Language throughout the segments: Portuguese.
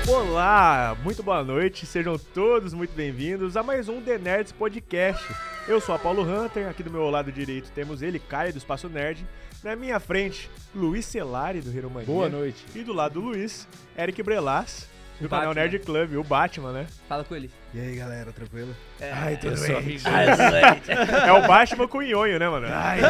Olá, muito boa noite, sejam todos muito bem-vindos a mais um The Nerds Podcast. Eu sou a Paulo Hunter, aqui do meu lado direito temos ele, Caio do Espaço Nerd. Na minha frente, Luiz Celari do Hero Mania. Boa noite. E do lado do Luiz, Eric Brelas, do Batman. canal Nerd Club, o Batman, né? Fala com ele. E aí, galera, tranquilo? Ai, tudo bem. Ai, É o Batman com o nhonho, né, mano? Ai,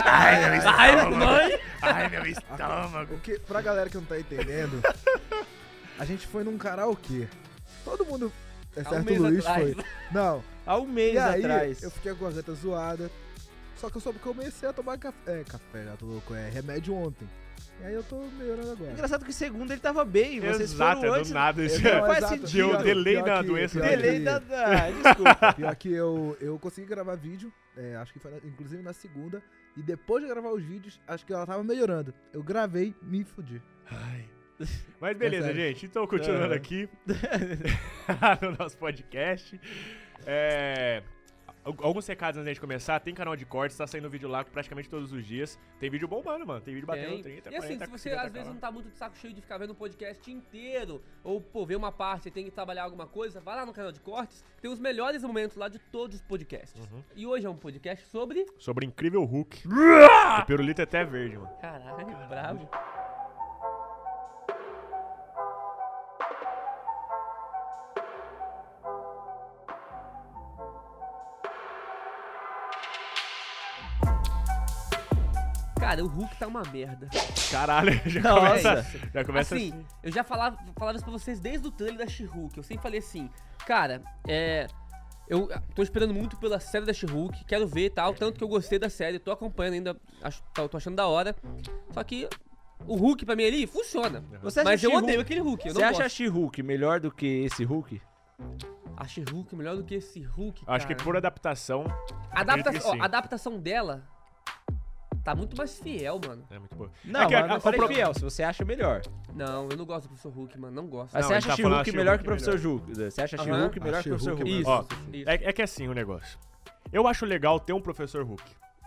meu estômago. O que, pra galera que não tá entendendo, a gente foi num karaokê. Todo mundo, exceto mês o Luiz, atrás. foi. Não. Há um mês E aí, atrás. eu fiquei com a garganta zoada. Só que eu soube que eu comecei a tomar café, já tô louco, remédio ontem. E aí eu tô melhorando agora. Engraçado que segunda ele tava bem, vocês Exato, foram é antes. do nada isso. Não, faz exato. sentido. Deu delay Pior na que- doença pior dele. Delay que- da... Desculpa. Pior que eu consegui gravar vídeo, acho que foi inclusive na segunda. E depois de gravar os vídeos, acho que ela tava melhorando. Eu gravei, me fudi. Ai. Mas beleza, sério. gente. Então, continuando aqui no nosso podcast. Alguns recados antes da gente começar. Tem canal de cortes, tá saindo vídeo lá praticamente todos os dias. Tem vídeo bombando, mano. Tem vídeo batendo 30, E assim, 40, se você 50 às vezes lá. não tá muito de saco cheio de ficar vendo o podcast inteiro, ou pô, ver uma parte e tem que trabalhar alguma coisa, vai lá no canal de cortes, tem os melhores momentos lá de todos os podcasts. E hoje é um podcast sobre... Sobre Incrível Hulk. O pirulito é até verde, mano. Caralho, bravo. Cara, o Hulk tá uma merda. Caralho, já Nossa. começa, já começa Assim, assim. eu já falava isso pra vocês desde o trailer da She-Hulk. Eu sempre falei assim, cara, eu tô esperando muito pela série da She-Hulk, quero ver e tal, tanto que eu gostei da série, tô acompanhando ainda, tô achando da hora. Só que o Hulk pra mim ali funciona. Você acha Mas eu She-Hulk- odeio aquele Hulk, eu Você não acha a gosto. She-Hulk melhor do que esse Hulk? A She-Hulk melhor do que esse Hulk, Acho que cara. por adaptação. Adapta- acredito que ó, sim. a adaptação dela tá muito mais fiel, mano. É muito boa. Não, É que mas a- não o falei pro- fiel, se você acha melhor. Não, eu não gosto do Professor Hulk, mano, não gosto. Mas Não, você ele acha tá a falando She-Hulk a melhor que o She-Hulk Professor Hulk? Você acha a Aham. She-Hulk melhor A que o Professor She-Hulk Hulk? Isso, Ó, isso. É que assim o negócio. Eu acho legal ter um Professor Hulk.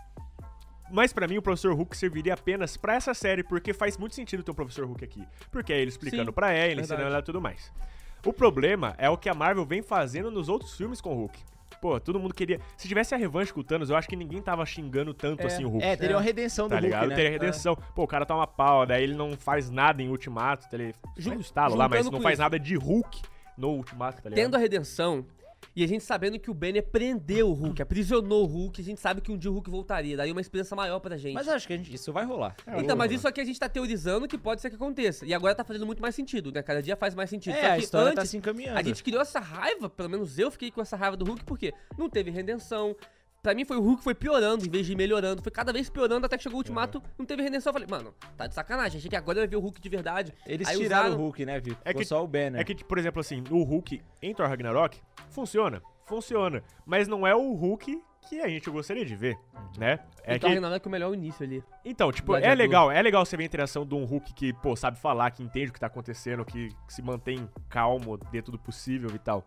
Mas pra mim o Professor Hulk serviria apenas pra essa série, porque faz muito sentido ter um Professor Hulk aqui. Porque é ele explicando Sim, pra ela, verdade. ensinando ela e tudo mais. O problema é o que a Marvel vem fazendo nos outros filmes com o Hulk. Pô, todo mundo queria... Se tivesse a revanche com o Thanos, eu acho que ninguém tava xingando tanto assim o Hulk. É, teria uma redenção do Tá ligado? Hulk, né? Teria redenção. Pô, o cara toma pau, daí ele não faz nada em Ultimato, ele faz o estalo lá, mas juntando não com faz isso. nada de Hulk no Ultimato, tá ligado? Tendo a redenção, e a gente sabendo que o Banner prendeu o Hulk, aprisionou o Hulk, a gente sabe que um dia o Hulk voltaria, daria uma esperança maior pra gente. Mas eu acho que isso vai rolar. Então, mas isso aqui a gente tá teorizando que pode ser que aconteça. E agora tá fazendo muito mais sentido, né? Cada dia faz mais sentido. Só É, a que história tá antes, se encaminhando. a gente criou essa raiva, pelo menos eu fiquei com essa raiva do Hulk, porque não teve redenção. Pra mim foi o Hulk foi piorando em vez de ir melhorando. Foi cada vez piorando até que chegou o Ultimato, não teve redenção. Eu falei, mano, tá de sacanagem. Achei que agora vai ver o Hulk de verdade. Eles Aí tiraram usaram- o Hulk, né, Vico? É Ficou que- só o Banner. É que, por exemplo, assim, o Hulk em Thor Ragnarok funciona. Mas não é o Hulk que a gente gostaria de ver, né? É Então, que, Ragnarok é o melhor início ali. então, tipo, Gladiador. é legal você ver a interação de um Hulk que, pô, sabe falar, que entende o que tá acontecendo, que se mantém calmo dentro do possível e tal.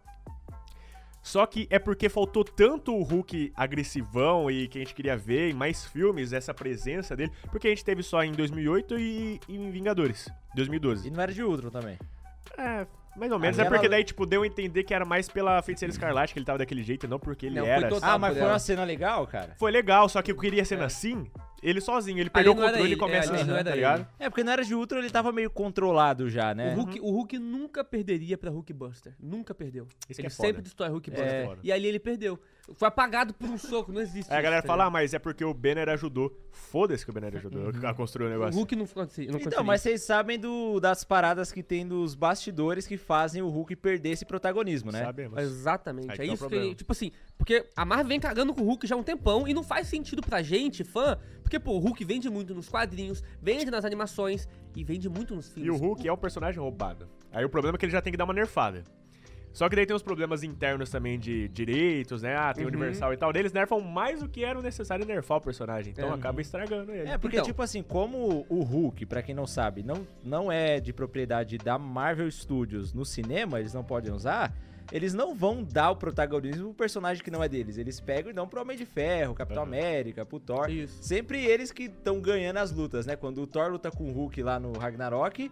Só que é porque faltou tanto o Hulk agressivão e que a gente queria ver em mais filmes, essa presença dele, porque a gente teve só em 2008 e em Vingadores, 2012. E não era de Ultron também. É, mais ou menos. Ali É porque ela- daí, tipo, deu a entender que era mais pela Feiticeira Escarlate que ele tava daquele jeito, e não porque ele Não, foi era. total. Ah, mas por foi ela. uma cena legal, cara? Foi legal, só que eu queria cena assim, ele sozinho. Ele perdeu o não era controle e ele, começa ali assim, não tá era ligado? ele. É, porque não era de Ultron, ele tava meio controlado já, né? O Hulk nunca perderia pra Hulkbuster. Nunca perdeu. Isso que Ele é foda. sempre destrói Hulkbuster. É. E ali ele perdeu. Foi apagado por um soco, não existe. Aí a galera isso, fala, tá ah, mas é porque o Banner ajudou. Foda-se que o Banner ajudou a construir o ligado? O negócio. Hulk não conseguiu. Então, mas vocês sabem das paradas que tem dos bastidores que fazem o Hulk perder esse protagonismo, né? Sabemos. Exatamente. Aí É que tá o isso que problema. ele, tipo assim, porque a Marvel vem cagando com o Hulk já há um tempão e não faz sentido pra gente, fã, porque pô, o Hulk vende muito nos quadrinhos, vende nas animações e vende muito nos E filmes. o Hulk é um personagem roubado. Aí o problema é que ele já tem que dar uma nerfada. Só que daí tem uns problemas internos também de direitos, né? Ah, tem o Universal e tal. Daí eles nerfam mais do que era necessário nerfar o personagem. Então acaba estragando ele. É, porque, Então. tipo assim, como o Hulk, pra quem não sabe, não é de propriedade da Marvel Studios no cinema, eles não podem usar, eles não vão dar o protagonismo pro personagem que não é deles. Eles pegam e dão pro Homem de Ferro, Capitão América, pro Thor. Isso. Sempre eles que estão ganhando as lutas, né? Quando o Thor luta com o Hulk lá no Ragnarok,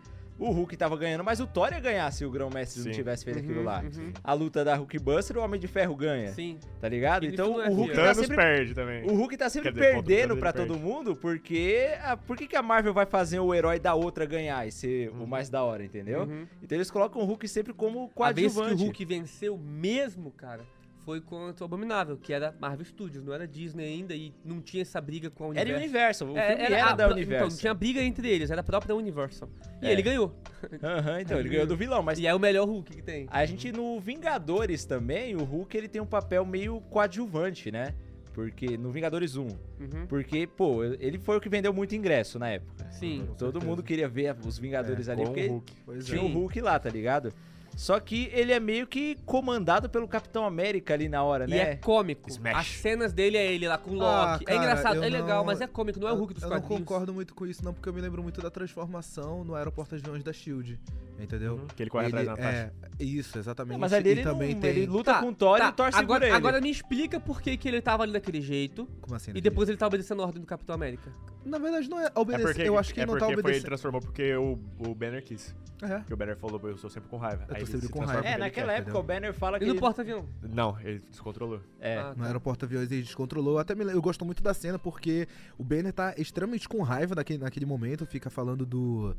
o Hulk tava ganhando, mas o Thor ia ganhar se o Grão-Mestre não Sim. tivesse feito aquilo lá. Uhum. A luta da Hulkbuster, o Homem de Ferro ganha, Sim. tá ligado? Ele Então não é o Hulk fiel. tá Thanos sempre... perde também. O Hulk tá sempre Quer dizer, contra o perdendo Thanos pra ele todo perde. mundo, porque... Por que a Marvel vai fazer o herói da outra ganhar e ser o mais da hora, entendeu? Uhum. Então eles colocam o Hulk sempre como A vez que coadjuvante. o Hulk venceu mesmo, cara, foi contra o Abominável, que era Marvel Studios, não era Disney ainda e não tinha essa briga com a Universal. Era Universal, o filme era da Universal. Então, não tinha briga entre eles, era a própria Universal. E É. ele ganhou. Aham, então, ele ganhou do vilão, mas E é o melhor Hulk que tem. a gente no Vingadores também, o Hulk ele tem um papel meio coadjuvante, né? Porque no Vingadores 1, Uhum. porque, pô, ele foi o que vendeu muito ingresso na época. Sim. Todo mundo queria ver os Vingadores ali, Com o porque Hulk. Pois tinha é. o Hulk lá, tá ligado? Só que ele é meio que comandado pelo Capitão América ali na hora, E né? é cômico. Smash. As cenas dele é ele lá com o Ah, Loki. cara, é engraçado, eu é legal, não- mas é cômico, não é o Hulk dos Eu quadrinhos. não concordo muito com isso, não, porque eu me lembro muito da transformação no aeroporto de aviões da SHIELD, entendeu? Uhum, que ele corre atrás da Natasha. Isso, exatamente. Mas ali E ele, também não, tem... ele luta com o Thor e o Thor segura agora, ele. agora me explica por que ele tava ali daquele jeito Como assim? e depois ele tá obedecendo a ordem do Capitão América. Na verdade, não é É obedecer. porque, Eu acho que é não tá porque foi, ele obedecendo. transformou porque o Banner quis. É. Porque o Banner falou, eu sou sempre com raiva. Eu tô Aí ele sempre se com transforma raiva. porque É, ele naquela quer. época entendeu? o Banner fala que E no ele... porta-avião? Não, ele descontrolou. É. Ah, No tá. aeroporto aviões ele descontrolou. Eu gosto muito da cena porque o Banner tá extremamente com raiva naquele momento, fica falando do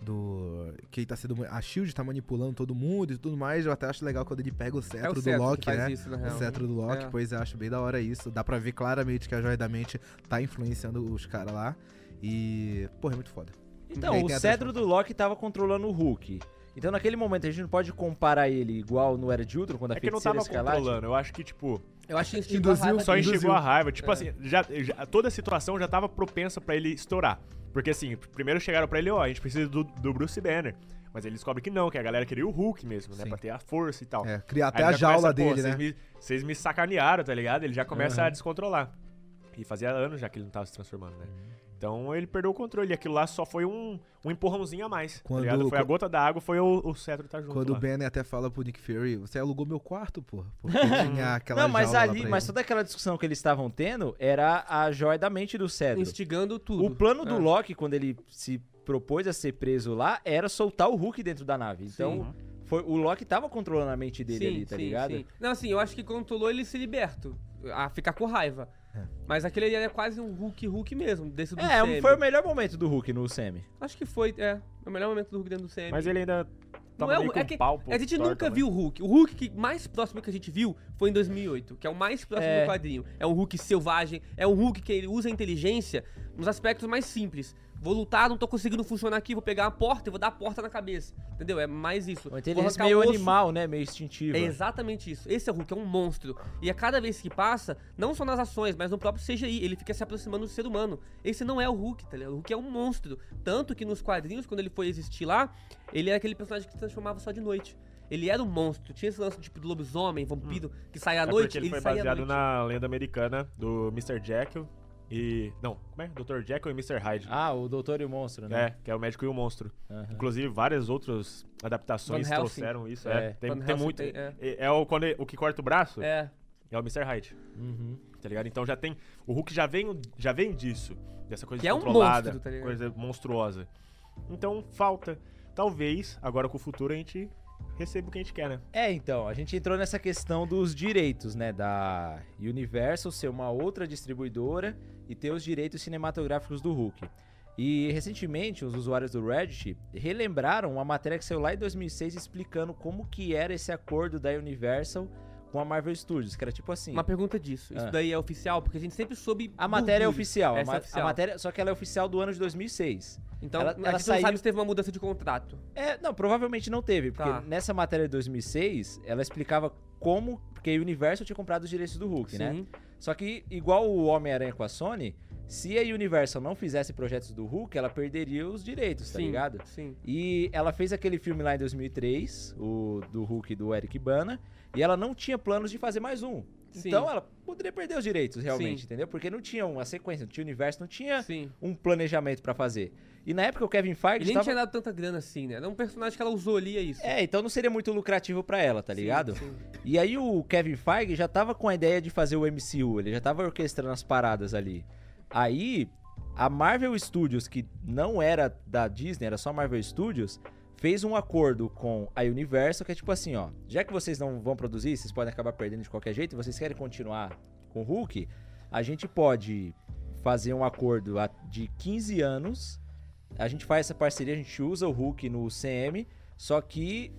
que ele tá sendo, a SHIELD tá manipulando todo mundo e tudo mais. Eu até acho legal quando ele pega o É o cetro do Cetro que Loki, faz né? isso, na O real. cetro do Loki, É. pois eu acho bem da hora isso. Dá pra ver claramente que a Joia da Mente tá influenciando os caras lá. E, porra, é muito foda. Então, Aí o tem a cetro do Loki tava controlando o Hulk. Então, naquele momento, a gente não pode comparar ele igual no Era de Ultron, quando a É que não feiticeira tava escarlate... controlando. Eu acho que, tipo, Eu acho que instigou Induziu- a raiva só dele. enxergou a raiva. Tipo É. assim, toda a situação já tava propensa pra ele estourar. Porque assim, primeiro chegaram pra ele, ó, a gente precisa do Bruce Banner. Mas ele descobre que não, que a galera queria o Hulk mesmo, né? Sim. Pra ter a força e tal. É, criar Aí até ele a já jaula começa, pô, dele, né? Vocês me sacanearam, tá ligado? Ele já começa Aham. a descontrolar. E fazia anos já que ele não tava se transformando, né? Então ele perdeu o controle. E aquilo lá só foi um empurrãozinho a mais. Quando- Tá ligado? Foi a gota da água, foi o cetro tá junto. Quando o lá. Banner até fala pro Nick Fury, você alugou meu quarto, porra. Porque tinha aquela Não, mas jaula lá ali, pra mas ele. toda aquela discussão que eles estavam tendo era a joia da mente do cetro. Instigando tudo. O plano do É. Loki, quando ele se propôs a ser preso lá, era soltar o Hulk dentro da nave. Então, o Loki tava controlando a mente dele ali, tá ligado? Sim. Não, assim, eu acho que controlou ele se liberto. A ficar com raiva. Mas aquele ali era quase um Hulk mesmo, desse do Semi. Foi o melhor momento do Hulk no Semi. Acho que foi, o melhor momento do Hulk dentro do Semi. Mas ele ainda tava Não é meio o- com é que pau pro a gente Thor nunca também. viu o Hulk. O Hulk que mais próximo que a gente viu foi em 2008, que é o mais próximo É. do quadrinho. É um Hulk selvagem, é um Hulk que ele usa a inteligência nos aspectos mais simples. Vou lutar, não tô conseguindo funcionar aqui, vou pegar a porta e vou dar a porta na cabeça. Entendeu? É mais isso. Uma Vou inteligência arrancar meio o osso. animal, né? Meio instintiva. É exatamente isso. Esse é o Hulk, é um monstro. E a cada vez que passa, não só nas ações, mas no próprio CGI, ele fica se aproximando do ser humano. Esse não é o Hulk, tá ligado? O Hulk é um monstro. Tanto que nos quadrinhos, quando ele foi existir lá, ele era aquele personagem que se transformava só de noite. Ele era um monstro. Tinha esse lance tipo do lobisomem, vampiro, que sai à É noite. porque ele foi saía à baseado noite. na lenda americana do Mr. Jekyll e... Não, como é? Dr. Jekyll e Mr. Hyde. Ah, o Doutor e o Monstro, né? É, que é o médico e o monstro. Aham. Inclusive, várias outras adaptações Van Helsing. trouxeram isso. É. Tem Van Helsing muito. tem, O que corta o braço É. é o Mr. Hyde. Uhum. Tá ligado? Então já tem. O Hulk já vem disso. Dessa coisa Que é um controlada, monstro, tá ligado? coisa monstruosa. Então falta. Talvez, agora com o futuro, a gente receba o que a gente quer, né? É, então, a gente entrou nessa questão dos direitos, né? Da Universal ser uma outra distribuidora e ter os direitos cinematográficos do Hulk. E recentemente, os usuários do Reddit relembraram uma matéria que saiu lá em 2006 explicando como que era esse acordo da Universal com a Marvel Studios, que era tipo assim... Uma pergunta disso. Isso Ah. daí é oficial? Porque a gente sempre soube. A matéria é burburos. oficial, Essa é oficial. a matéria, só que ela é oficial do ano de 2006. Então, ela a gente saiu- não sabe se teve uma mudança de contrato. Não, provavelmente não teve, porque Tá. nessa matéria de 2006, ela explicava como, porque a Universal tinha comprado os direitos do Hulk, né? Sim. Só que, igual o Homem-Aranha com a Sony, se a Universal não fizesse projetos do Hulk, ela perderia os direitos, tá Sim, ligado? Sim. E ela fez aquele filme lá em 2003, o do Hulk do Eric Bana, e ela não tinha planos de fazer mais um. Sim. Então ela poderia perder os direitos, realmente, Sim. entendeu? Porque não tinha uma sequência, não tinha universo, não tinha Sim. um planejamento pra fazer. E na época o Kevin Feige Ele nem tava... tinha dado tanta grana assim, né? Era um personagem que ela usou ali, é isso. Então não seria muito lucrativo pra ela, tá Sim, ligado? sim. E aí o Kevin Feige já tava com a ideia de fazer o MCU, ele já tava orquestrando as paradas ali. Aí a Marvel Studios, que não era da Disney, era só Marvel Studios, fez um acordo com a Universal, que é tipo assim, ó, já que vocês não vão produzir, vocês podem acabar perdendo de qualquer jeito, e vocês querem continuar com o Hulk, a gente pode fazer um acordo de 15 anos, a gente faz essa parceria, a gente usa o Hulk no CM, só que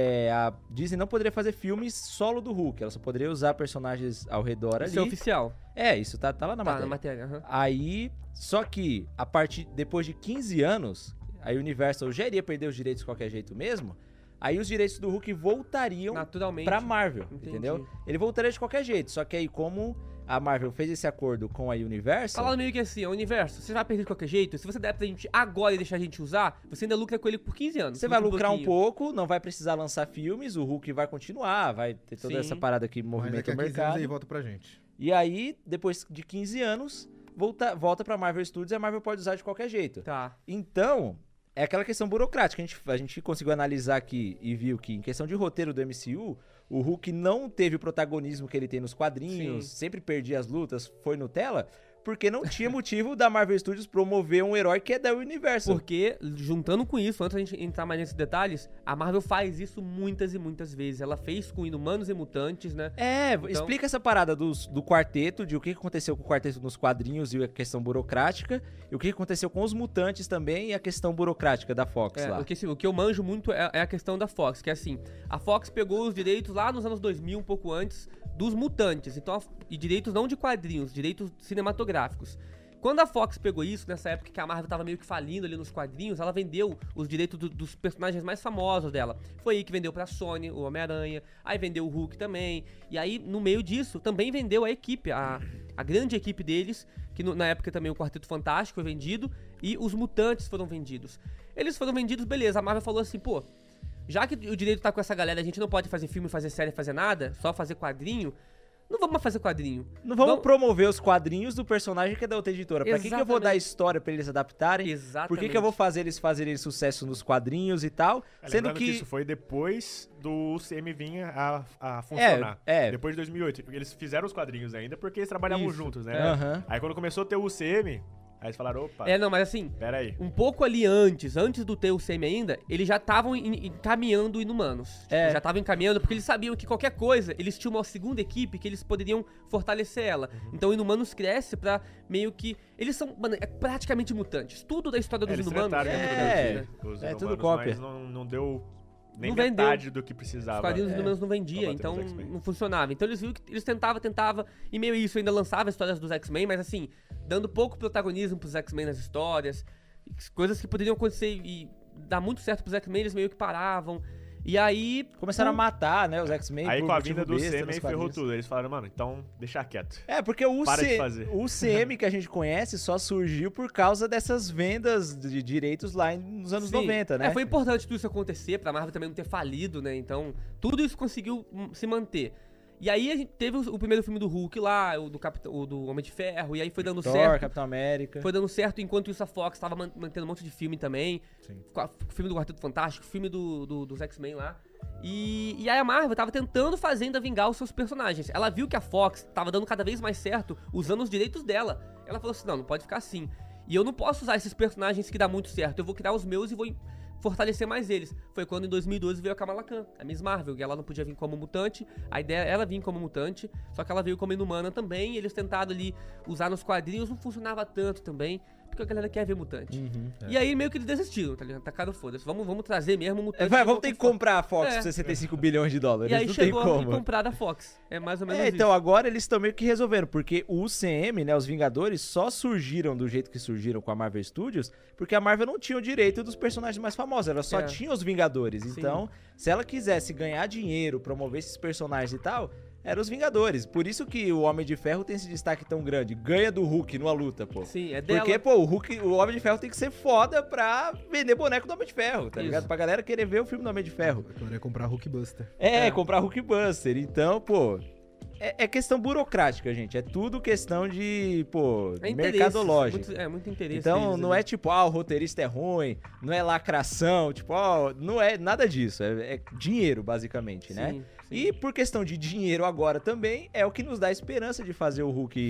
a Disney não poderia fazer filmes solo do Hulk, ela só poderia usar personagens ao redor ali. Isso é oficial. Isso tá lá na matéria. Na matéria, aham. Aí, só que depois de 15 anos, a Universal já iria perder os direitos de qualquer jeito mesmo, aí os direitos do Hulk voltariam Naturalmente. pra Marvel, Entendi. entendeu? Ele voltaria de qualquer jeito, só que aí como a Marvel fez esse acordo com a Universal... Falando meio que assim, ó, Universo, você vai perder de qualquer jeito, se você der pra gente agora e deixar a gente usar, você ainda lucra com ele por 15 anos. Você vai muito lucrar um pouquinho. pouco, não vai precisar lançar filmes, o Hulk vai continuar, vai ter toda Sim. essa parada que Mas movimenta daqui o a 15 anos mercado. aí volta pra gente. E aí, depois de 15 anos, volta pra Marvel Studios e a Marvel pode usar de qualquer jeito. Tá. Então, é aquela questão burocrática. A gente conseguiu analisar aqui e viu que, em questão de roteiro do MCU, o Hulk não teve o protagonismo que ele tem nos quadrinhos, Sim. sempre perdia as lutas, foi Nutella, porque não tinha motivo da Marvel Studios promover um herói que é da Universal. Porque, juntando com isso, antes da gente entrar mais nesses detalhes, a Marvel faz isso muitas e muitas vezes. Ela fez com Inumanos e Mutantes, né? Explica essa parada do quarteto, de o que aconteceu com o quarteto nos quadrinhos e a questão burocrática, e o que aconteceu com os mutantes também e a questão burocrática da Fox lá. O que eu manjo muito é a questão da Fox, que é assim, a Fox pegou os direitos lá nos anos 2000, um pouco antes, dos mutantes, então, e direitos não de quadrinhos, direitos cinematográficos. Quando a Fox pegou isso, nessa época que a Marvel tava meio que falindo ali nos quadrinhos, ela vendeu os direitos dos personagens mais famosos dela. Foi aí que vendeu pra Sony, o Homem-Aranha, aí vendeu o Hulk também, e aí no meio disso também vendeu a equipe, a grande equipe deles, que na época também o Quarteto Fantástico foi vendido, e os mutantes foram vendidos. Eles foram vendidos, beleza, a Marvel falou assim, pô, já que o direito tá com essa galera, a gente não pode fazer filme, fazer série, fazer nada, só fazer quadrinho, não vamos mais fazer quadrinho. Não vamos promover os quadrinhos do personagem que é da outra editora. Pra que eu vou dar história pra eles adaptarem? Exatamente. Por que eu vou fazer eles fazerem sucesso nos quadrinhos e tal? Sendo Lembrando que... isso foi depois do CM vir a funcionar. Depois de 2008. Eles fizeram os quadrinhos ainda porque eles trabalhavam Isso. juntos, né? Aham. Aí quando começou a ter o CM, aí eles falaram, opa, Não, mas assim, pera aí. um pouco ali antes do TUCM ainda, eles já estavam encaminhando Inumanos. Tipo, já estavam encaminhando, porque eles sabiam que qualquer coisa, eles tinham uma segunda equipe que eles poderiam fortalecer ela. Então o Inumanos cresce pra meio que... Eles são, mano, praticamente mutantes. Tudo da história dos Eles Inumanos trataram é de mutante, produzir né? os É tudo Inumanos, cópia. mas não deu nem Não vendeu. metade do que precisava. Os quadrinhos dos Inumanos não pra vendia, bater então nos X-Men. não funcionava. Então eles viram que eles tentavam, e meio isso, ainda lançava histórias dos X-Men, mas assim, dando pouco protagonismo pros X-Men nas histórias, coisas que poderiam acontecer e dar muito certo pros X-Men, eles meio que paravam. E aí... Começaram a matar, né, os X-Men. Aí por com a motivo vinda do besta CM nos aí ferrou quadrinhos. tudo. Eles falaram, mano, então deixa quieto. Porque o Para de fazer. o CM que a gente conhece só surgiu por causa dessas vendas de direitos lá nos anos Sim. 90, né? Foi importante tudo isso acontecer, pra Marvel também não ter falido, né? Então, tudo isso conseguiu se manter. E aí a gente teve o primeiro filme do Hulk lá, o do Homem de Ferro, e aí foi dando Thor, certo. Capitão América. Foi dando certo, enquanto isso a Fox tava mantendo um monte de filme também. Sim. O filme do Quarteto Fantástico, o filme dos X-Men lá. E aí a Marvel tava tentando fazer ainda vingar os seus personagens. Ela viu que a Fox tava dando cada vez mais certo usando os direitos dela. Ela falou assim, não pode ficar assim. E eu não posso usar esses personagens que dá muito certo. Eu vou criar os meus e vou fortalecer mais eles. Foi quando em 2012 veio a Kamala Khan, a Miss Marvel, e ela não podia vir como mutante. A ideia era ela vir como mutante, só que ela veio como inumana também. E eles tentaram ali usar nos quadrinhos, não funcionava tanto também, porque a galera quer ver mutante. E aí meio que eles desistiram, tá ligado? Tacaram foda-se. Vamos trazer mesmo mutante. Vamos ter que comprar a Fox É. por 65 bilhões de dólares. E aí não chegou tem a como. comprar da Fox. É mais ou menos Então isso. agora eles estão meio que resolvendo, porque o UCM, né, os Vingadores, só surgiram do jeito que surgiram com a Marvel Studios, porque a Marvel não tinha o direito dos personagens mais famosos, ela só tinha os Vingadores. Sim. Então, se ela quisesse ganhar dinheiro, promover esses personagens e tal, eram os Vingadores. Por isso que o Homem de Ferro tem esse destaque tão grande. Ganha do Hulk numa luta, pô. Sim, é dela. Porque, pô, o Homem de Ferro tem que ser foda pra vender boneco do Homem de Ferro, tá Isso. ligado? Pra galera querer ver o filme do Homem de Ferro. Eu queria comprar Hulkbuster. Comprar Hulkbuster. Então, pô, é questão burocrática, gente. É tudo questão de, pô, É interesse, mercadológico. muito interesse. Então, deles não ali. é tipo, o roteirista é ruim, não é lacração, tipo, não é nada disso. É dinheiro, basicamente, né? Sim, sim. E por questão de dinheiro agora também, é o que nos dá esperança de fazer o Hulk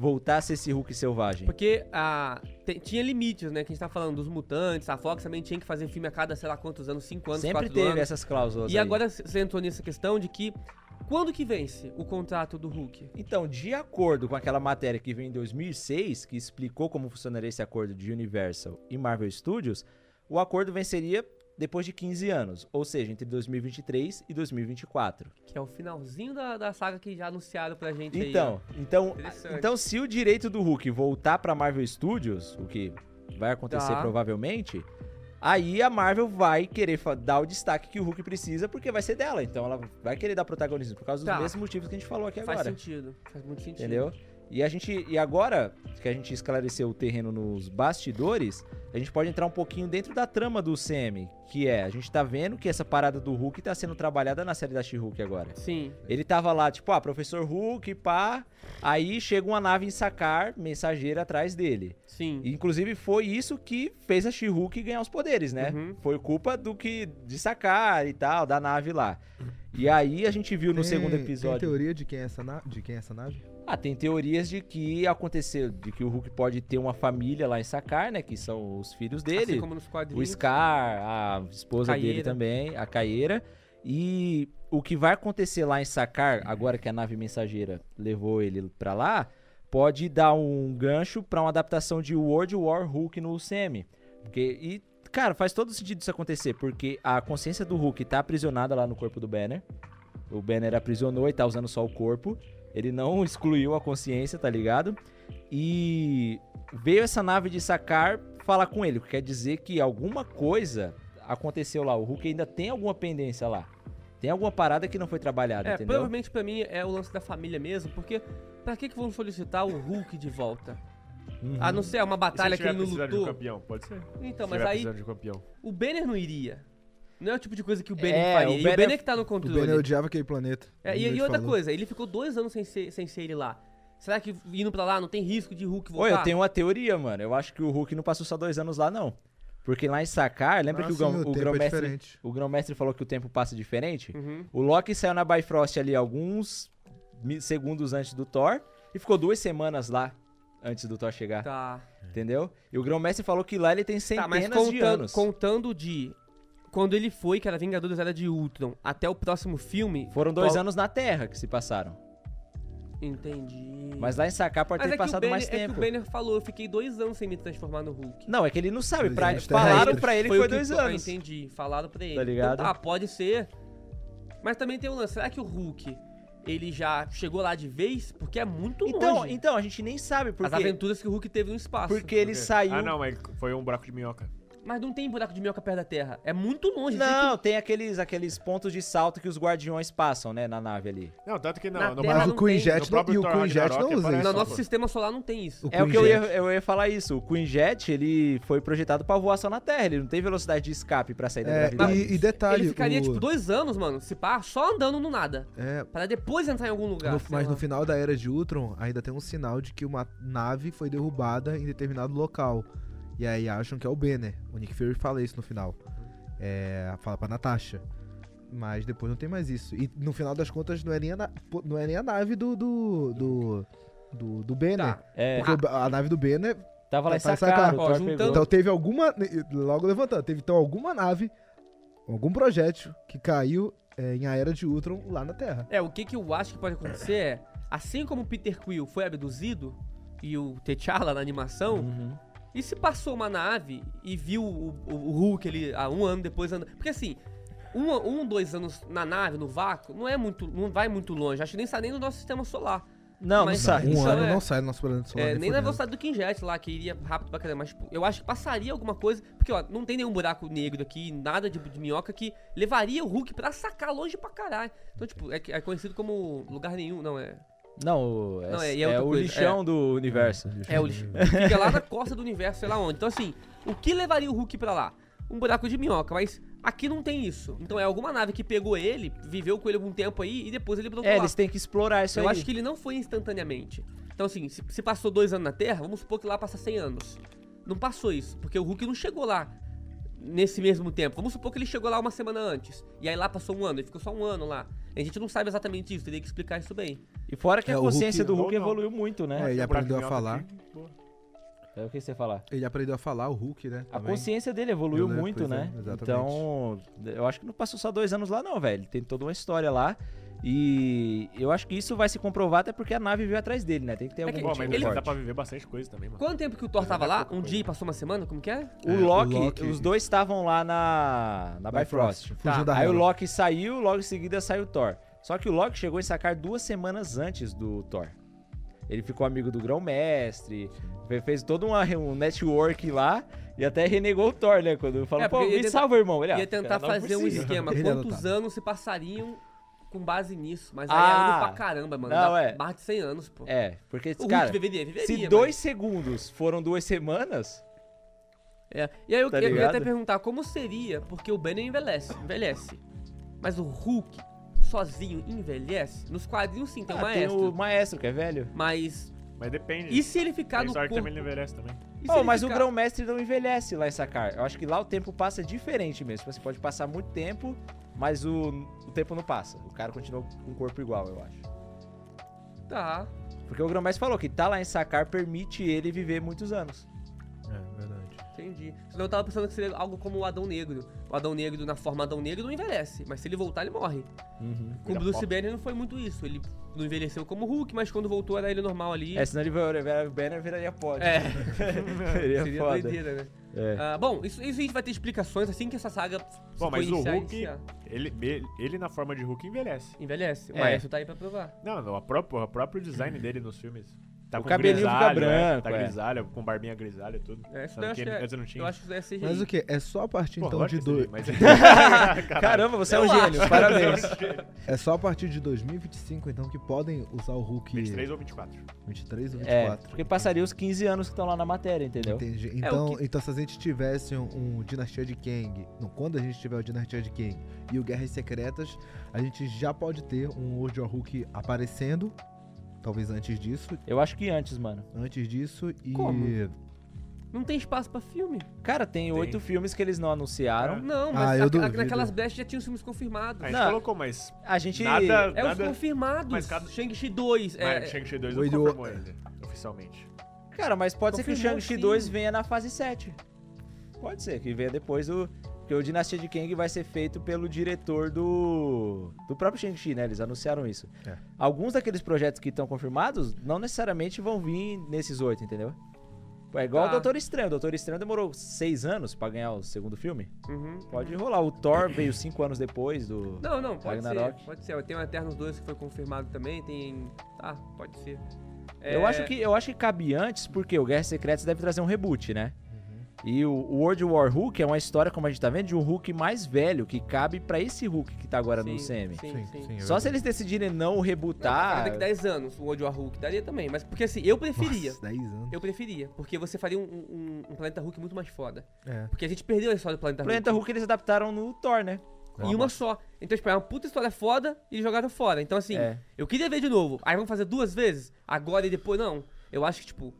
voltar a ser esse Hulk selvagem? Porque tinha limites, né? Que a gente tá falando dos mutantes, a Fox também tinha que fazer filme a cada, sei lá quantos anos, 5 anos, Sempre 4 teve anos. essas cláusulas E aí. agora você entrou nessa questão de que quando que vence o contrato do Hulk? Então, de acordo com aquela matéria que veio em 2006, que explicou como funcionaria esse acordo de Universal e Marvel Studios, o acordo venceria depois de 15 anos, ou seja, entre 2023 e 2024. Que é o finalzinho da saga que já anunciaram pra gente Então, aí. Interessante. então, se o direito do Hulk voltar pra Marvel Studios, o que vai acontecer Tá. provavelmente, aí a Marvel vai querer dar o destaque que o Hulk precisa, porque vai ser dela. Então ela vai querer dar protagonismo, por causa dos Tá. mesmos motivos que a gente falou aqui Faz agora. sentido, faz muito sentido. Entendeu? E agora que a gente esclareceu o terreno nos bastidores, a gente pode entrar um pouquinho dentro da trama do CM, que é, a gente tá vendo que essa parada do Hulk tá sendo trabalhada na série da She-Hulk agora. Sim. Ele tava lá, tipo, professor Hulk, pá, aí chega uma nave em Sakaar, mensageira atrás dele. Sim. E, inclusive, foi isso que fez a She-Hulk ganhar os poderes, né? Uhum. Foi culpa de Sakaar e tal, da nave lá. E aí a gente viu no segundo episódio... Tem teoria de quem é essa nave? Tem teorias de que aconteceu, de que o Hulk pode ter uma família lá em Sakaar, né? Que são os filhos dele. Assim como nos O quadrinhos. Scar, a esposa dele Caieira. também, a Caieira. E o que vai acontecer lá em Sakaar, agora que a nave mensageira levou ele pra lá, pode dar um gancho pra uma adaptação de World War Hulk no UCM. Cara, faz todo sentido isso acontecer, porque a consciência do Hulk tá aprisionada lá no corpo do Banner. O Banner aprisionou e tá usando só o corpo. Ele não excluiu a consciência, tá ligado? E veio essa nave de Sakaar falar com ele, o que quer dizer que alguma coisa aconteceu lá. O Hulk ainda tem alguma pendência lá. Tem alguma parada que não foi trabalhada, entendeu? Provavelmente pra mim é o lance da família mesmo, porque pra que vão solicitar o Hulk de volta? Uhum. A não ser uma E se batalha que tiver ele não precisando de um lutou. campeão? Pode ser. Então, Se mas tiver aí precisando de um campeão. o Banner não iria. Não é o tipo de coisa que o Banner É, faria. o E o Banner- Banner que tá no O controle. Banner odiava aquele planeta. E Ele outra falou. coisa, ele ficou 2 anos sem ser ele lá. Será que indo pra lá não tem risco de Hulk Oi, voltar? eu tenho uma teoria, mano. Eu acho que o Hulk não passou só 2 anos lá, não. Porque lá em Sakaar, lembra que Sim, o tempo é Grão-Mestre diferente. falou que o tempo passa diferente? Uhum. O Loki saiu na Bifrost ali alguns segundos antes do Thor e ficou 2 semanas lá antes do Thor chegar, Tá. entendeu? E o Grão-Mestre falou que lá ele tem Tá, mas centenas de anos. contando de quando ele foi, que era Vingadores Era de Ultron, até o próximo filme... Foram 2 qual- anos na Terra que se passaram. Entendi. Mas lá em Sakaar pode ter passado mais É que tempo. o Banner falou, eu fiquei 2 anos sem me transformar no Hulk. Não, é que ele não sabe. 2 Pra... anos Falaram terrestres. pra ele que foi o 2 Ah, anos. entendi. Falaram pra ele. Tá ligado? Então, pode ser. Mas também tem um lance. Será que o Hulk, ele já chegou lá de vez? Porque é muito longe. Então, a gente nem sabe por As quê. aventuras que o Hulk teve no espaço. Porque ele saiu... Ah, não, mas foi um buraco de minhoca. Mas não tem buraco de minhoca perto da Terra. É muito longe. Não, tem aqueles pontos de salto que os guardiões passam, né, na nave ali. Não, tanto que Na não. No Terra Mas não o Queen tem. Jet No próprio e o Thor Queen Jet Ragnarok não usa aparece isso. No nosso pô. sistema solar não tem isso. O É o que Queen Jet. eu ia falar isso. O Queen Jet, ele foi projetado pra voar só na Terra. Ele não tem velocidade de escape pra sair da gravidade. E detalhe, Ele ficaria, o- tipo, 2 anos, mano, se pá, só andando no nada. é, Pra depois entrar em algum lugar. sei mas lá. no final da Era de Ultron, ainda tem um sinal de que uma nave foi derrubada em determinado local. E aí acham que é o Banner. O Nick Fury fala isso no final. Fala pra Natasha. Mas depois não tem mais isso. E no final das contas não é nem a nave do Banner. Tá. É, Porque a nave do Banner. tava lá em tá em Sakaar, Sakaar. o Ó, Thor juntando- pegou. Então teve alguma. Logo levantando, teve então alguma nave, algum projétil que caiu em A Era de Ultron lá na Terra. O que eu acho que pode acontecer é, assim como o Peter Quill foi abduzido e o T'Challa na animação, Uhum. e se passou uma nave e viu o Hulk ali há 1 ano depois andando. Porque assim, 2 anos na nave, no vácuo, não vai muito longe. Acho que nem sai nem do nosso sistema solar. Não, Mas- não sai. Isso Ano é- não sai do nosso planeta solar. nem na fodendo. velocidade do King Jet lá, que iria rápido pra caramba. Mas tipo, eu acho que passaria alguma coisa. Porque, ó, não tem nenhum buraco negro aqui, nada de minhoca que levaria o Hulk pra sacar longe pra caralho. Então, tipo, é conhecido como lugar nenhum, não é. Não, Não, é é outra o coisa, lixão do universo. É o lixo. Fica lá na costa do universo, sei lá onde. Então, assim, o que levaria o Hulk pra lá? Um buraco de minhoca, mas aqui não tem isso. Então é alguma nave que pegou ele, viveu com ele algum tempo aí e depois ele brotou lá. Eles têm que explorar isso Eu aí. acho que ele não foi instantaneamente. Então, assim, se passou 2 anos na Terra, vamos supor que lá passa 100 anos. Não passou isso, porque o Hulk não chegou lá nesse mesmo tempo. Vamos supor que ele chegou lá uma semana antes. E aí lá passou 1 ano, ele ficou só 1 ano lá. A gente não sabe exatamente isso, teria que explicar isso bem. E fora que a o consciência Hulk- do Hulk ou não. evoluiu muito, né? É, ele O aprendeu a buraquinho falar. alto aqui, pô. É o que você falar. Ele aprendeu a falar, o Hulk, né? A também. consciência dele evoluiu Eu lembro, muito, pois é, né? exatamente. Então, eu acho que não passou só 2 anos lá não, velho. Tem toda uma história lá. E eu acho que isso vai se comprovar até porque a nave veio atrás dele, né? Tem que ter algum que Pô, motivo mas ele- dá forte. pra viver bastante coisa também, mano. Quanto tempo que o Thor Mas tava não é lá? pouca Um coisa. dia e passou uma semana? Como que é? O o Loki, Loki- os dois estavam lá na Bifrost. Fugiu da Aí o Hela. Loki saiu, logo em seguida saiu o Thor. Só que o Loki chegou em Sakaar 2 semanas antes do Thor. Ele ficou amigo do Grão-Mestre, fez todo um network lá e até renegou o Thor, né? Quando falou, pô, porque me ia salva, irmão. Ele, Ia tentar não fazer um precisa. esquema. Ele Quantos adotado. anos se passariam com base nisso? Mas aí Ah, é ano pra caramba, mano. não, Dá é. mais de 100 anos, pô. É, porque, O cara, Hulk viveria, se mas- 2 segundos foram 2 semanas, É. E aí eu Tá queria ligado? até perguntar como seria, porque o Banner envelhece. Mas o Hulk sozinho envelhece? Nos quadrinhos sim, tem um tem maestro. o maestro, que é velho. Mas Mas depende. e se ele ficar Tem no sorte que corpo? também ele envelhece também. E se Pô, ele mas o ficar- Grão-Mestre não envelhece lá em Sakaar. Eu acho que lá o tempo passa diferente mesmo. Você pode passar muito tempo, mas o tempo não passa. O cara continua com o corpo igual, eu acho. Tá. Porque o Grão-Mestre falou que tá lá em Sakaar permite ele viver muitos anos. É, verdade. Entendi. Senão eu tava pensando que seria algo como o Adão Negro. O Adão Negro, na forma Adão Negro, não envelhece. Mas se ele voltar, ele morre. Com o Vira Bruce pó. Banner não foi muito isso. Ele não envelheceu como Hulk, mas quando voltou era ele normal ali. É, senão ele virar o Banner viraria pod. É. Seria Seria foda. doideira, né? É. Ah, bom, isso a gente vai ter explicações assim que essa saga se Bom, mas for o Hulk, iniciar. ele na forma de Hulk envelhece. Envelhece. O É. maestro tá aí pra provar. Não, o próprio design dele nos filmes. Tá O com cabelinho fica grisalho, branco, Tá é. grisalho, com barbinha grisalha e tudo. É, isso Tanto daí eu acho que que é, antes não tinha. eu acho que isso daí é CGI. Mas o que? É só a partir Pô, então lógico de que do... sim, mas... Caramba, você é um Eu gênio, acho. parabéns. É só a partir de 2025 então que podem usar o Hulk 23 ou 24. 23 ou É, 24. porque passaria os 15 anos que estão lá na matéria, entendeu? Entendi. É, Então, o que- então se a gente tivesse um Dinastia de Kang, não, quando a gente tiver o Dinastia de Kang e o Guerras Secretas, a gente já pode ter um World War Hulk aparecendo, talvez antes disso, Eu acho que antes, mano. e... Como? Não tem espaço pra filme? Cara, tem 8 filmes que eles não anunciaram. Não, Ah, mas eu duvido. naquelas brechas já tinham os filmes confirmados. A gente Não. colocou, mas A gente... nada... É os nada... confirmados. mas cada- Shang-Chi 2. Mas Shang-Chi 2 não o- confirmou ainda, oficialmente. Cara, mas pode ser que o Confirmou, Shang-Chi sim. 2 venha na fase 7. Pode ser, que venha depois do... Porque o Dinastia de Kang vai ser feito pelo diretor do próprio Shang-Chi, né? Eles anunciaram isso. É. Alguns daqueles projetos que estão confirmados não necessariamente vão vir nesses 8, entendeu? É igual Tá. o Doutor Estranho. O Doutor Estranho demorou 6 anos pra ganhar o segundo filme. Uhum. Pode rolar. O Thor veio 5 anos depois do... Não, pode Ragnarok. ser. Pode ser. Tem o Eternos 2 que foi confirmado também. Tem. Tá, pode ser. Eu acho que cabe antes, porque o Guerras Secretas deve trazer um reboot, né? E o World War Hulk é uma história, como a gente tá vendo, de um Hulk mais velho, que cabe pra esse Hulk que tá agora no CM. Sim. é Só se eles decidirem não rebootar... Daqui 10 anos o World War Hulk daria também. Mas porque assim, eu preferia. Nossa, 10 anos. Eu preferia. Porque você faria um Planeta Hulk muito mais foda. É. Porque a gente perdeu a história do Planeta O Hulk. Planeta Hulk eles adaptaram no Thor, né? Em uma só. Então, tipo, é uma puta história foda e eles jogaram fora. Então, assim, É. eu queria ver de novo. Aí vamos fazer 2 vezes? Agora e depois? Não. Eu acho que, tipo...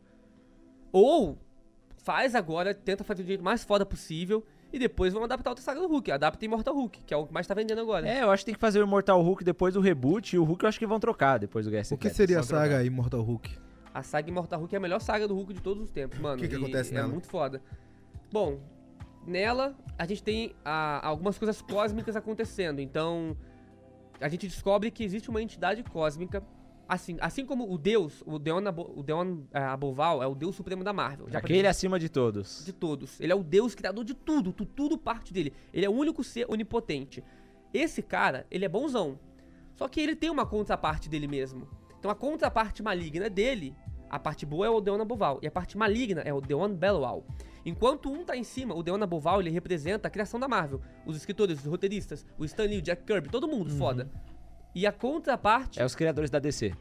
Ou faz agora, tenta fazer do jeito mais foda possível e depois vão adaptar outra saga do Hulk. Adapta Immortal Hulk, que é o que mais tá vendendo agora. É, eu acho que tem que fazer o Immortal Hulk depois do reboot, e o Hulk eu acho que vão trocar depois do Guerras O que Secretas. seria a Só saga Immortal Hulk? A saga Immortal Hulk é a melhor saga do Hulk de todos os tempos, mano. O que E acontece é nela? muito foda. Bom, nela a gente tem algumas coisas cósmicas acontecendo. Então, a gente descobre que existe uma entidade cósmica. Assim como o Deus, o Deon Aboval é o Deus supremo da Marvel. Aquele acima de todos. De todos. Ele é o Deus criador de tudo. Tudo parte dele. Ele é o único ser onipotente. Esse cara, ele é bonzão. Só que ele tem uma contraparte dele mesmo. Então a contraparte maligna dele, a parte boa é o Deon Aboval. E a parte maligna é o Deon Belloal. Enquanto um tá em cima, o Deon Aboval, ele representa a criação da Marvel. Os escritores, os roteiristas, o Stan Lee, o Jack Kirby, todo mundo, foda. E a contraparte... É os criadores da DC.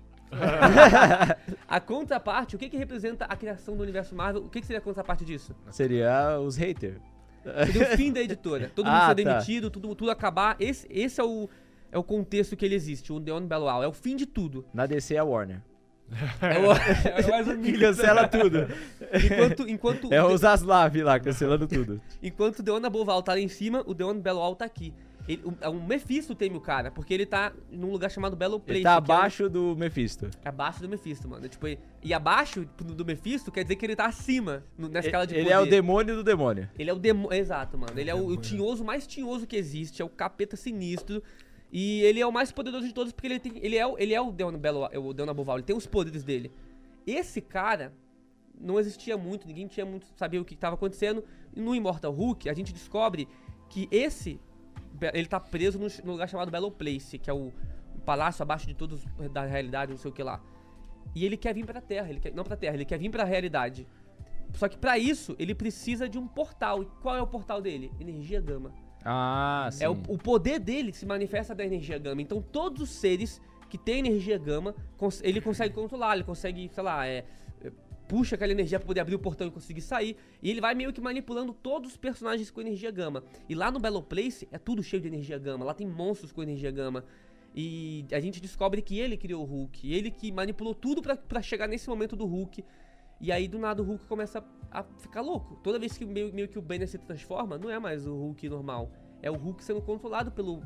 A contraparte, o que representa a criação do universo Marvel? O que seria a contraparte disso? Seria os haters. Seria o fim da editora. Todo mundo Ah, ser tá. demitido, tudo acabar. Esse é o contexto que ele existe, o Deon Belloal. É o fim de tudo. Na DC é a Warner. É mais um Que cancela tudo. Enquanto É os Zaslav lá, cancelando tudo. o Deon Aboval tá lá em cima, o Deon Belloal tá aqui. O Mephisto teme o cara, porque ele tá num lugar chamado Bellow Place. Ele tá que é abaixo do Mephisto. abaixo do Mephisto, mano. Tipo, e abaixo do Mephisto quer dizer que ele tá acima na escala de Ele poder. é o demônio do demônio. Ele é o demônio. Exato, mano. Ele é o tinhoso mais tinhoso que existe. É o capeta sinistro. E ele é o mais poderoso de todos porque ele é o Deon Aboval. Ele tem os poderes dele. Esse cara não existia muito. Ninguém tinha muito sabia o que estava acontecendo. E no Immortal Hulk, a gente descobre que ele tá preso no lugar chamado Bellow Place, que é o palácio abaixo de todos da realidade, não sei o que lá. E ele quer vir pra Terra, ele quer vir pra realidade. Só que pra isso, ele precisa de um portal. E qual é o portal dele? Energia Gama. Ah, sim. O poder dele se manifesta da energia Gama. Então todos os seres que têm energia Gama, ele consegue controlar, ele consegue, sei lá, puxa aquela energia pra poder abrir o portão e conseguir sair. E ele vai meio que manipulando todos os personagens com energia Gama. E lá no Bellow Place é tudo cheio de energia Gama. Lá tem monstros com energia Gama. E a gente descobre que ele criou o Hulk. Ele que manipulou tudo pra chegar nesse momento do Hulk. E aí do nada o Hulk começa a ficar louco. Toda vez que meio que o Banner se transforma, não é mais o Hulk normal. É o Hulk sendo controlado pelo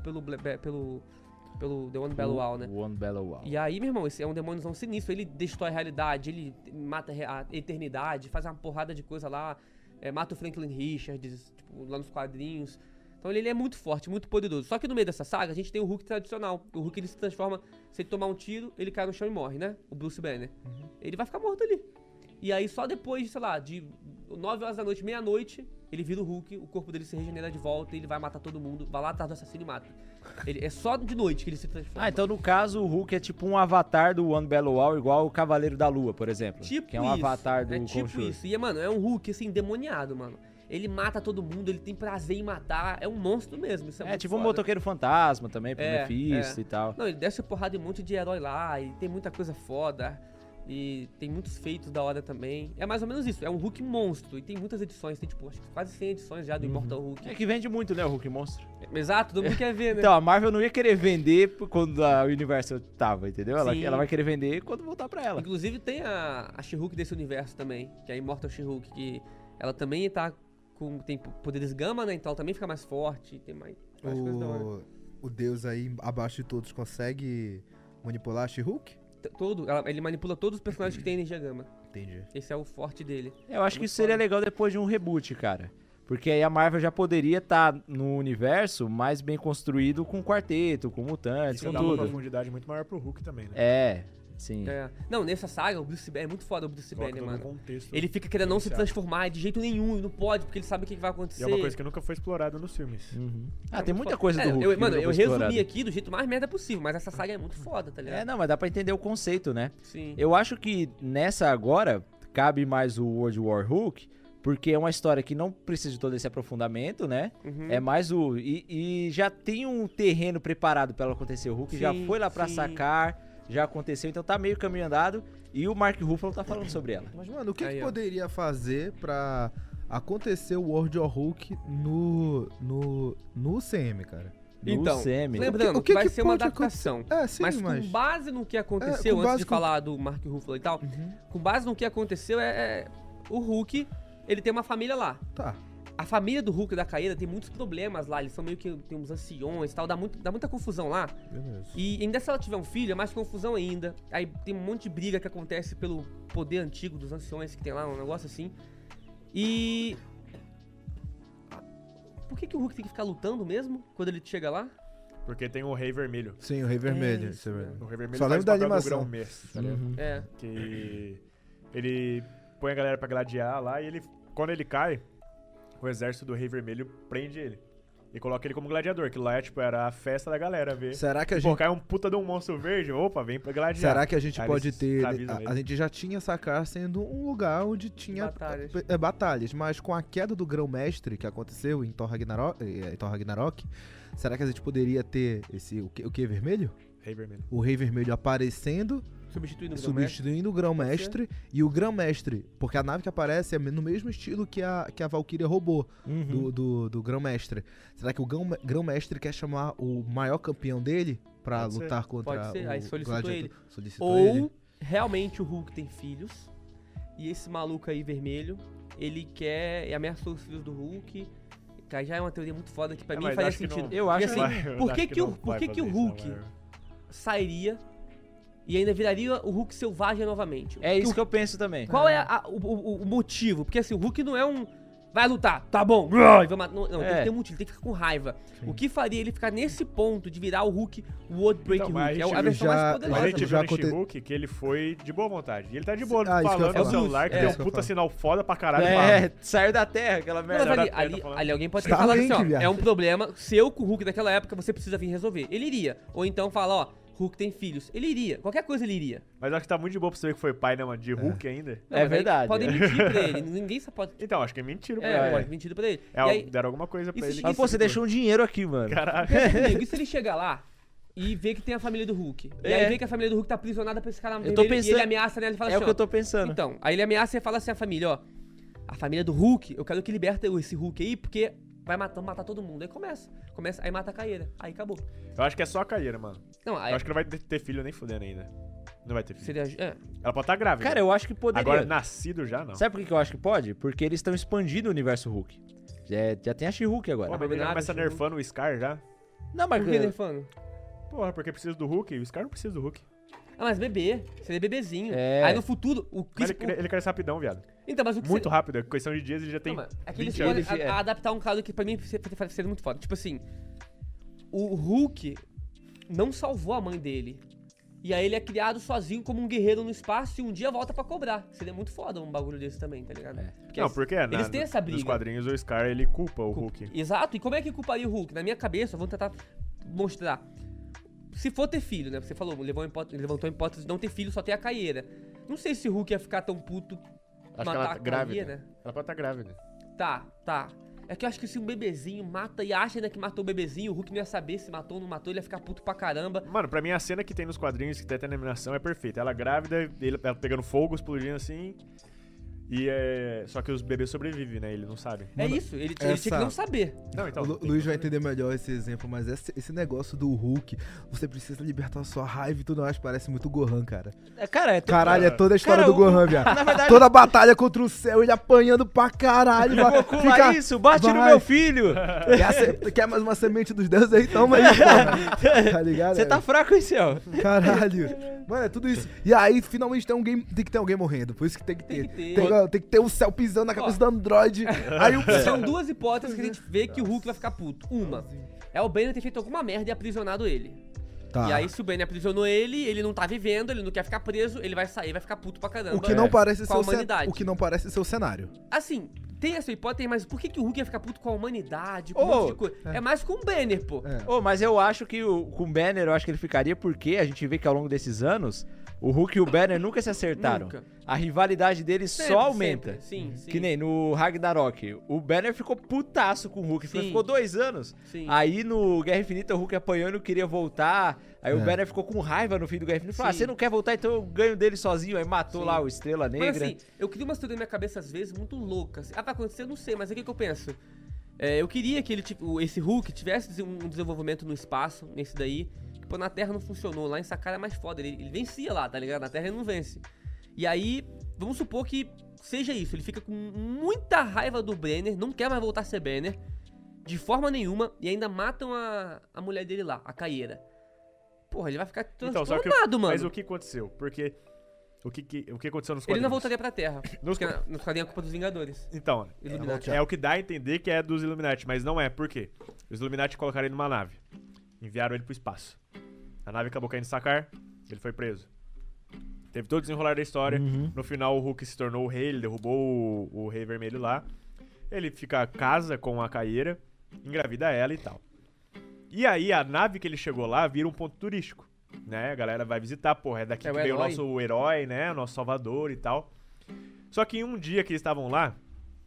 The One Bellow, né? O One Bellow. E aí, meu irmão, esse é um demôniozão sinistro. Ele destrói a realidade, ele mata a eternidade, faz uma porrada de coisa lá. Mata o Franklin Richards, tipo, lá nos quadrinhos. Então ele é muito forte, muito poderoso. Só que no meio dessa saga, a gente tem o Hulk tradicional. O Hulk, ele se transforma, se ele tomar um tiro, ele cai no chão e morre, né? O Bruce Banner. Ele vai ficar morto ali. E aí só depois, sei lá, de 9 horas da noite, meia-noite, ele vira o Hulk, o corpo dele se regenera de volta e ele vai matar todo mundo, vai lá atrás do assassino e mata. É só de noite que ele se transforma. Ah, então no caso o Hulk é tipo um avatar do One Bellow, igual o Cavaleiro da Lua, por exemplo. Tipo que é um isso, avatar do é tipo Khonshu. isso. E, mano, é um Hulk, assim, endemoniado, mano. Ele mata todo mundo, ele tem prazer em matar, é um monstro mesmo. Isso é muito tipo um foda. motoqueiro fantasma também, pro É, Mephisto e tal. Não, ele desce porrada em um monte de herói lá, e tem muita coisa foda. E tem muitos feitos da hora também. É mais ou menos isso, é um Hulk monstro. E tem muitas edições, tem tipo, acho que quase 100 edições já do Immortal Hulk. É que vende muito, né, o Hulk Monstro. Exato, todo mundo quer ver, né? Então, a Marvel não ia querer vender quando a Universal tava, entendeu? Ela Sim. vai querer vender quando voltar pra ela. Inclusive tem a She-Hulk desse universo também, que é a Immortal She-Hulk, que ela também tem poderes gama, né? Então ela também fica mais forte, tem mais coisas da hora. O deus aí abaixo de todos consegue manipular a She-Hulk? Ele manipula todos os personagens que tem energia gama. Entendi. Esse é o forte dele. Eu acho que Muito isso seria foda. legal depois de um reboot, cara. Porque aí a Marvel já poderia estar no universo mais bem construído com quarteto, com mutantes, Isso com dá uma tudo. profundidade muito maior pro Hulk também, né? Sim. Não, nessa saga, o Bruce Banner é muito foda, o Bruce Coloca Banner, todo um mano. contexto Ele fica querendo não se diferenciado. transformar de jeito nenhum, e não pode, porque ele sabe o que vai acontecer. E é uma coisa que nunca foi explorada nos filmes. Uhum. É Tem muito muita foda. coisa do Hulk. que Mano, nunca eu foi explorada. resumi aqui do jeito mais merda possível, mas essa saga é muito foda, tá ligado? Não, mas dá pra entender o conceito, né? Sim. Eu acho que nessa agora cabe mais o World War Hulk, porque é uma história que não precisa de todo esse aprofundamento, né? Uhum. É mais o... E já tem um terreno preparado pra ela acontecer. O Hulk já Sim, foi lá pra sim. sacar, já aconteceu, então tá meio caminho andado. E o Mark Ruffalo tá falando sobre ela. Mas, mano, o que, Aí, que ó. poderia fazer pra acontecer o World War Hulk no CM, cara? Então, No semi. lembrando O que que vai que ser uma pode adaptação. É, sim, mas mas... com base no que aconteceu, com antes base de com- falar do Mark Ruffalo e tal, com base no que aconteceu, o Hulk, ele tem uma família lá. Tá. A família do Hulk e da Caíra tem muitos problemas lá, eles são meio que, tem uns anciões e tal, dá muita confusão lá. Beleza. E ainda se ela tiver um filho, é mais confusão ainda. Aí tem um monte de briga que acontece pelo poder antigo dos anciões que tem lá, um negócio assim. E... Por que o Hulk tem que ficar lutando mesmo, quando ele chega lá? Porque tem o Rei Vermelho. Sim, o Rei Vermelho. isso, isso é né? verdade. O Rei Vermelho Só faz lembro o da papel do animação. Grão-Mestre, tá ligado? Uhum. É. Que ele põe a galera pra gladiar lá e quando ele cai, o exército do Rei Vermelho prende ele. E coloca ele como gladiador, que lá era a festa da galera ver. Será que a Pô, gente... cai um puta de um monstro verde, opa, vem pra gladiar. Será que a gente Aí pode eles ter... avisam ele. A gente já tinha Sakaar sendo um lugar onde tinha Batalhas. batalhas, mas com a queda do Grão-Mestre que aconteceu em Thor Ragnarok, será que a gente poderia ter o que vermelho? Rei Vermelho. O Rei Vermelho aparecendo, Substituindo o Grão-Mestre. substituindo o Grão-Mestre, e o Grão-Mestre, porque a nave que aparece é no mesmo estilo que a Valkyria roubou Uhum. do Grão-Mestre. Será que o Grão-Mestre quer chamar o maior campeão dele pra Pode ser. lutar contra Pode ser, o aí solicitou gladiador? ele. Solicitou Ou ele. realmente o Hulk tem filhos e esse maluco aí vermelho, ele quer e ameaçou os filhos do Hulk. polêmica, aí já é uma teoria muito foda que pra mim mas faria acho que sentido. não- Eu acho Porque, que assim, vai- eu por acho que que o- não por vai que que o fazer isso, Hulk não, vai. sairia e ainda viraria o Hulk selvagem novamente? É isso que eu penso também. Qual é o motivo? Porque assim, o Hulk não é um... Vai lutar, tá bom. Vai matar. Não, tem que ter um motivo, tem que ficar com raiva. O que faria ele ficar nesse ponto de virar o Hulk, o World Break Então, mas Hulk? É a a gente versão já- mais Mas poderosa. a gente já viu no aconte- She-Hulk que ele foi de boa vontade. E ele tá de boa isso que eu ia falando no falar. celular que É tem isso um que eu puta falo. sinal foda pra caralho. É, fala. saiu da terra, aquela Não, merda. mas ali, Tá ali, falando. ali alguém pode ter Starlink, falado assim, ó, viado. é um problema seu com o Hulk daquela época, você precisa vir resolver. Ele iria. Ou então fala, ó, Hulk tem filhos. Ele iria. Qualquer coisa ele iria. Mas eu acho que tá muito de boa pra você ver que foi pai, né, mano? De Hulk ainda. Não, É mas aí verdade. Podem mentir pra ele. Ninguém só pode... Então, acho que é mentira pra É, ele. pode mentir pra ele. É, E aí, deram alguma coisa pra isso- ele. Mas, pô, você deixou um dinheiro aqui, mano. Caralho. pensa comigo, e se ele chegar lá e ver que tem a família do Hulk? E É. aí vê que a família do Hulk tá aprisionada pra esse cara Eu tô vermelho, e pensando- ele ameaça nela e fala É o assim, que ó, eu tô pensando. então, aí ele ameaça e fala assim a família, ó, a família do Hulk, eu quero que liberta esse Hulk aí, porque vai matar todo mundo. Aí começa, aí mata a Caeira, aí acabou. Eu acho que é só a Caeira, mano. Não, aí Eu acho que não vai ter filho nem fudendo ainda. Não vai ter filho. seria... Ela pode estar grávida. Cara, eu acho que poderia. Agora, nascido já, não. Sabe por que eu acho que pode? Porque eles estão expandindo o universo Hulk. Já tem a She-Hulk Pô, agora. mas ele já Abominável, começa She-Hulk. nerfando o Scar já. Não, mas... Por que nerfando? Porra, porque precisa do Hulk. O Scar não precisa do Hulk. Ah, mas bebê, seria bebezinho. É. Aí no futuro, o Mas Chris... ele cresce rapidão, viado. Então, mas o que Muito rápido. É questão de dias ele já tem Não, mas é que eles 20 anos. podem adaptar um caso que pra mim seria muito foda. Tipo assim, o Hulk não salvou a mãe dele. E aí ele é criado sozinho como um guerreiro no espaço e um dia volta pra cobrar. Seria muito foda um bagulho desse também, tá ligado? Porque Não, porque eles têm essa nos briga. quadrinhos o Scar, ele culpa o Hulk. Exato, e como é que culparia o Hulk? Na minha cabeça, vamos tentar mostrar. Se for ter filho, né? Você falou, levantou a hipótese de não ter filho, só ter a Caeira. Não sei se o Hulk ia ficar tão puto Acho que matar ela a tá grávida. Caeira. Ela pode estar grávida. Tá. É que eu acho que se um bebezinho mata e acha ainda que matou o bebezinho, o Hulk não ia saber se matou ou não matou, ele ia ficar puto pra caramba. Mano, pra mim a cena que tem nos quadrinhos, que tem até na animação, é perfeita. Ela grávida, ela pegando fogo, explodindo assim. E é. Só que os bebês sobrevivem, né? Ele não sabe. É isso, ele tinha que não saber. Não, então. O Luiz vai entender melhor esse exemplo, mas esse negócio do Hulk, você precisa libertar a sua raiva e tudo mais, parece muito Gohan, cara. Cara, Caralho, é toda a história Cara, do Gohan, viado. Na verdade, Toda a batalha contra o céu, ele apanhando pra caralho. Goku, lá isso, bate no vai. meu filho. Quer mais uma semente dos deuses aí? Toma aí, porra. Tá ligado? Você tá fraco, hein, Céu? Caralho. Mano, é tudo isso. E aí, finalmente tem que ter alguém morrendo. Por isso que tem que ter. Tem que ter. Tem que ter o céu pisando na cabeça do Android. Aí o São duas hipóteses que a gente vê que o Hulk vai ficar puto. Uma, é o Banner ter feito alguma merda e aprisionado ele. Tá. E aí, se o Banner aprisionou ele não tá vivendo, ele não quer ficar preso, ele vai sair, vai ficar puto pra caramba. O que não parece com a humanidade. o que não parece ser o cenário. Assim, tem essa hipótese, mas por que o Hulk ia ficar puto com a humanidade, com um monte de coisa? É mais com o Banner, pô. É. Ô, mas eu acho que com o Banner, eu acho que ele ficaria porque a gente vê que ao longo desses anos, o Hulk e o Banner nunca se acertaram. Nunca. A rivalidade deles Sempre, só aumenta. sempre. Sim. Que nem no Ragnarok. O Banner ficou putaço com o Hulk. Sim. Ficou 2 anos. Sim. Aí no Guerra Infinita o Hulk apanhou e não queria voltar. Aí o É. Banner ficou com raiva no fim do Guerra Infinita. Falou, Sim. você não quer voltar, então eu ganho dele sozinho. Aí matou Sim. lá o Estrela Negra. Mas assim, eu crio umas teorias na minha cabeça às vezes muito loucas. Ah, vai acontecer? Eu não sei, mas é o que eu penso. Eu queria que ele, tipo, esse Hulk tivesse um desenvolvimento no espaço, nesse daí. Que, pô, na Terra não funcionou. Lá em Sakara é mais foda. Ele vencia lá, tá ligado? Na Terra ele não vence. E aí, vamos supor que seja isso. Ele fica com muita raiva do Banner, não quer mais voltar a ser Banner, de forma nenhuma, e ainda matam a mulher dele lá, a Caeira. Porra, ele vai ficar Então, só que transtornado, mano. Mas o que aconteceu? Porque o que aconteceu nos Ele quadrinhos? não voltaria pra Terra. Nos Porque nos quadrinhos é culpa dos Vingadores. Então, Illuminati. é o que dá a entender que é dos Illuminati, mas não é. Por quê? Os Illuminati colocaram ele numa nave. Enviaram ele pro espaço. A nave acabou caindo em Sakaar, ele foi preso. Teve todo o desenrolar da história. No final, o Hulk se tornou o rei, ele derrubou o Rei Vermelho lá. Ele casa com a Caeira, engravida ela e tal. E aí, a nave que ele chegou lá vira um ponto turístico, né? A galera vai visitar, porra, é daqui É que o veio o herói. nosso herói, né? O nosso salvador e tal. Só que em um dia que eles estavam lá,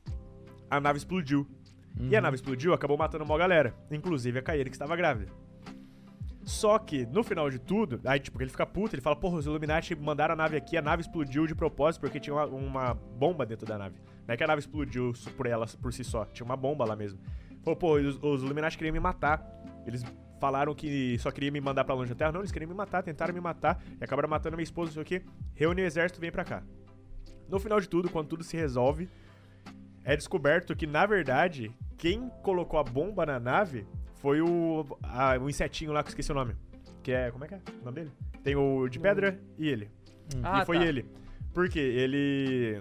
a nave explodiu. E a nave explodiu, acabou matando uma galera, inclusive a Caeira que estava grávida. Só que, no final de tudo, aí tipo, ele fica puto, ele fala, porra, os Illuminati mandaram a nave aqui, a nave explodiu de propósito porque tinha uma bomba dentro da nave. Não é que a nave explodiu por si só, tinha uma bomba lá mesmo. Falou, pô, os Illuminati queriam me matar. Eles falaram que só queriam me mandar pra longe da Terra. Não, eles queriam me matar, tentaram me matar e acabaram matando a minha esposa, não sei o quê. Reúne o exército e vem pra cá. No final de tudo, quando tudo se resolve, é descoberto que, na verdade, quem colocou a bomba na nave foi o insetinho lá, que eu esqueci o nome. Que é, como é que é o nome dele? Tem o de pedra e ele. Ah, E foi tá. ele. Por quê? Ele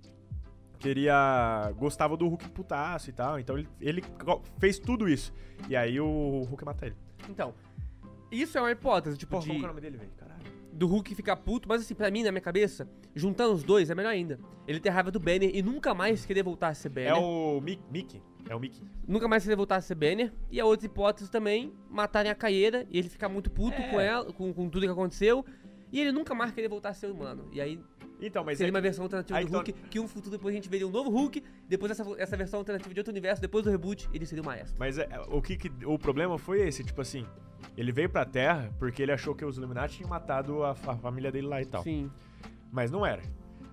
gostava do Hulk putaço e tal, então ele fez tudo isso. E aí o Hulk mata ele. Então, isso é uma hipótese, tipo, Pô, como que é o nome dele, velho? Caralho. do Hulk ficar puto, mas assim, pra mim, na minha cabeça, juntando os dois é melhor ainda. Ele ter raiva do Banner e nunca mais querer voltar a ser Banner. É o Mickey. É o Mickey. Nunca mais querer voltar a ser Banner. E a outra hipótese também, matarem a Caeira e ele ficar muito puto com ela, com tudo que aconteceu. E ele nunca mais querer voltar a ser humano. E aí Então, mas seria uma versão alternativa aí do Hulk, que um futuro depois a gente veria um novo Hulk, depois essa versão alternativa de outro universo, depois do reboot, ele seria o maestro. Mas o problema foi esse, tipo assim, ele veio pra Terra porque ele achou que os Illuminati tinham matado a família dele lá e tal. Sim. Mas não era.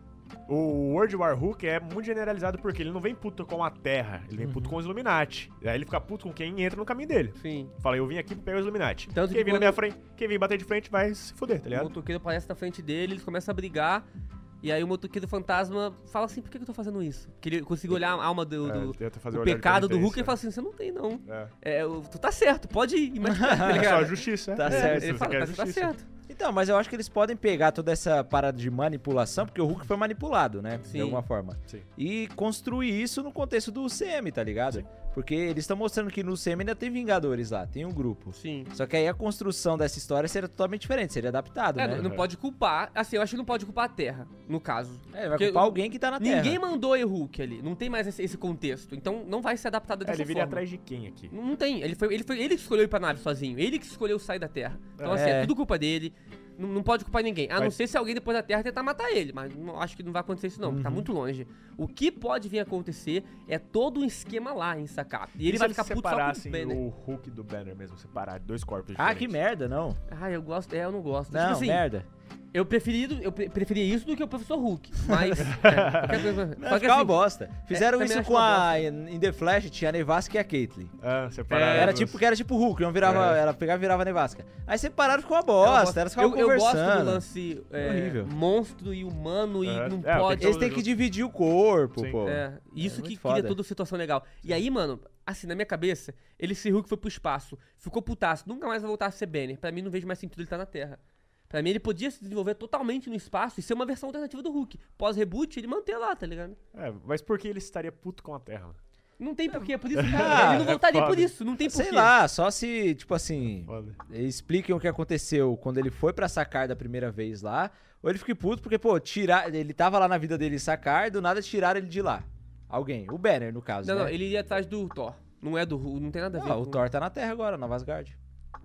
O World War Hulk é muito generalizado porque ele não vem puto com a Terra, ele vem puto com os Illuminati. Aí ele fica puto com quem entra no caminho dele. Sim. Fala, eu vim aqui pra pegar os Illuminati. Tanto Quem que vem na quando- minha frente, quem vem bater de frente vai se fuder, tá O ligado? motoqueiro aparece na frente dele, eles começam a brigar. E aí o motoqueiro fantasma fala assim, por que eu tô fazendo isso? Porque ele conseguiu olhar a alma do tenta fazer o olhar de pecado do Hulk penitência. e fala assim, você não tem não. É. Tu tá certo, pode ir, mas tá É só a ligado? justiça. Tá é. certo. Se Ele você fala, quer tá justiça. certo. Então, mas eu acho que eles podem pegar toda essa parada de manipulação, porque o Hulk foi manipulado, né? Sim. De alguma forma. Sim. E construir isso no contexto do CM, tá ligado? Sim. Porque eles estão mostrando que no CM ainda tem Vingadores lá, tem um grupo. Sim. Só que aí a construção dessa história seria totalmente diferente, seria adaptado, né? Não pode culpar, assim, eu acho que não pode culpar a Terra, no caso. Vai Porque culpar alguém que tá na Terra. Ninguém mandou o Hulk ali, não tem mais esse contexto, então não vai ser adaptado dessa Ele viria forma. atrás de quem aqui? Não tem, ele que escolheu ir pra nave sozinho, ele que escolheu sair da Terra. Então assim, é tudo culpa dele, não pode culpar ninguém, a não ser se alguém depois da Terra tentar matar ele, mas acho que não vai acontecer isso não, tá muito longe. O que pode vir a acontecer é todo um esquema lá em Sacar, e ele E vai se ficar eles puto só com o separassem Banner. o Hulk do Banner mesmo, separar dois corpos Ah, diferentes. que merda, não. Ah, eu gosto, eu não gosto. Não, Tipo assim, merda. eu preferia isso do que o Professor Hulk, mas... qualquer coisa. Não, Só que ficar uma assim, bosta. Fizeram também isso acho com uma a... Em The Flash, tinha a Nevasca e a Caitlyn. Ah, separaram. Era duas. tipo Hulk, não virava, ela pegava e virava a Nevasca. Aí separaram, ficou uma bosta, elas ficavam eu gosto conversando. do lance Horrível. monstro e humano e É. não É, pode... Eles têm que dividir o corpo, Sim. pô. Isso muito que foda. cria toda a situação legal. E aí, mano, assim, na minha cabeça, esse Hulk foi pro espaço, ficou putaço, nunca mais vai voltar a ser Banner. Pra mim, não vejo mais sentido ele estar na Terra. Pra mim, ele podia se desenvolver totalmente no espaço e ser uma versão alternativa do Hulk. Pós-reboot, ele manter lá, tá ligado? É, mas por que ele estaria puto com a Terra? Não tem porquê, por isso que Ah, ele não voltaria é por foda. isso, não tem porquê. Sei lá, só se, tipo assim, Foda. expliquem o que aconteceu quando ele foi pra Sacar da primeira vez lá, ou ele fique puto porque, pô, ele tava lá na vida dele em Sacar, do nada tiraram ele de lá. Alguém, o Banner, no caso, Não, né? não, ele iria atrás do Thor. Não é do Hulk, não tem nada a ver O com... Thor tá na Terra agora, Nova Asgard.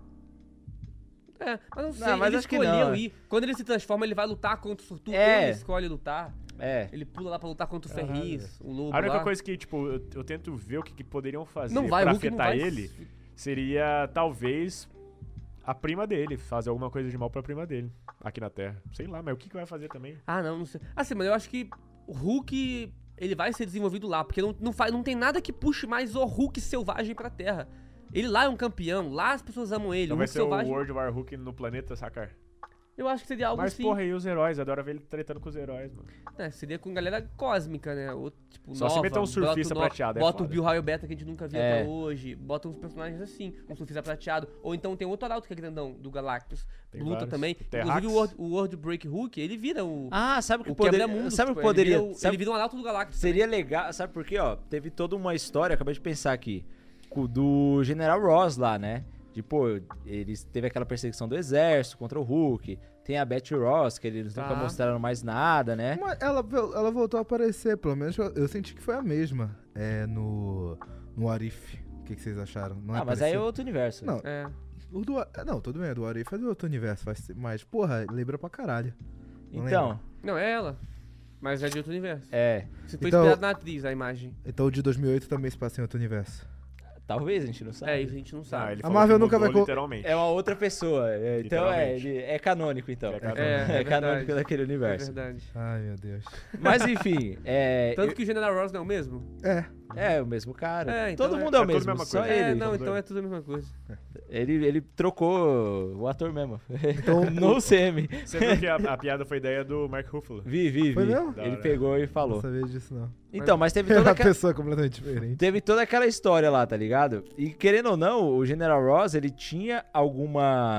É, mas não sei, Não, mas ele acho que escolheu não. ir. Quando ele se transforma, ele vai lutar contra o Surtur, É. ele escolhe lutar. É. Ele pula lá pra lutar contra o Caralho. Ferris, o Lobo A única lá. coisa que, tipo, eu tento ver o que poderiam fazer Não vai, pra o Hulk não afetar vai. ele seria, talvez, a prima dele. Fazer alguma coisa de mal pra prima dele, aqui na Terra. Sei lá, mas o que vai fazer também? Ah, não sei. Assim, mas eu acho que o Hulk, ele vai ser desenvolvido lá, porque não tem nada que puxe mais o Hulk selvagem pra Terra. Ele lá é um campeão, lá as pessoas amam ele. Então o vai Hulk ser selvagem, o World War Hulk no planeta, sacar? eu acho que seria algo Mas, assim. porra, e os heróis? Adoro ver ele tretando com os heróis, mano. É, seria com galera cósmica, né? Ou, tipo, Só se nova, meter um surfista bota prateado, é Bota o foda. Bill Raio Beta que a gente nunca viu É. até hoje. Bota uns personagens assim, um surfista prateado. Ou então tem outro arauto que é grandão, do Galactus. Tem Luta vários. também. O Terrax. Inclusive o World Break Hulk, ele vira o... Ah, sabe o que o poderia... quebra-mundo. Sabe o tipo, que poderia... Ele vira um arauto do Galactus. Seria legal, sabe por quê, ó? Teve toda uma história, acabei de pensar aqui, do General Ross lá, né? De, pô, eles teve aquela perseguição do exército contra o Hulk. Tem a Betty Ross, que eles nunca Tá. mostraram mais nada, né? Mas ela voltou a aparecer, pelo menos eu senti que foi a mesma. No Arif. O que vocês acharam? Não Ah, mas aí é parecido? outro universo. Não. É. Não, tudo bem, do Arif é do outro universo. Mas, porra, lembra pra caralho. Não Então, lembro. Não, é ela. Mas é de outro universo. é... Se foi Então- inspirado na atriz, a imagem. Então o de 2008 também se passa em outro universo. Talvez, a gente não sabe. É, isso a gente não Ah, sabe. ele A falou Marvel que nunca mudou vai literalmente. É uma outra pessoa. Então Literalmente. ele é canônico, então. É canônico. É canônico verdade. daquele É universo. verdade. Ai, meu Deus. Mas enfim, Tanto que o General Ross não é o mesmo? É. é o mesmo cara. É, então Todo é- mundo é o é tudo a mesmo, mesma só coisa. ele. É, não, são então dois. é tudo a mesma coisa. Ele trocou o ator mesmo. Então, No CM. Você viu que a piada foi ideia do Mark Ruffalo. Vi. Foi mesmo? Da Ele hora. pegou e não falou. sabia disso, não. Então, mas teve É toda uma aquela... pessoa completamente diferente. Teve toda aquela história lá, tá ligado? E querendo ou não, o General Ross, ele tinha algum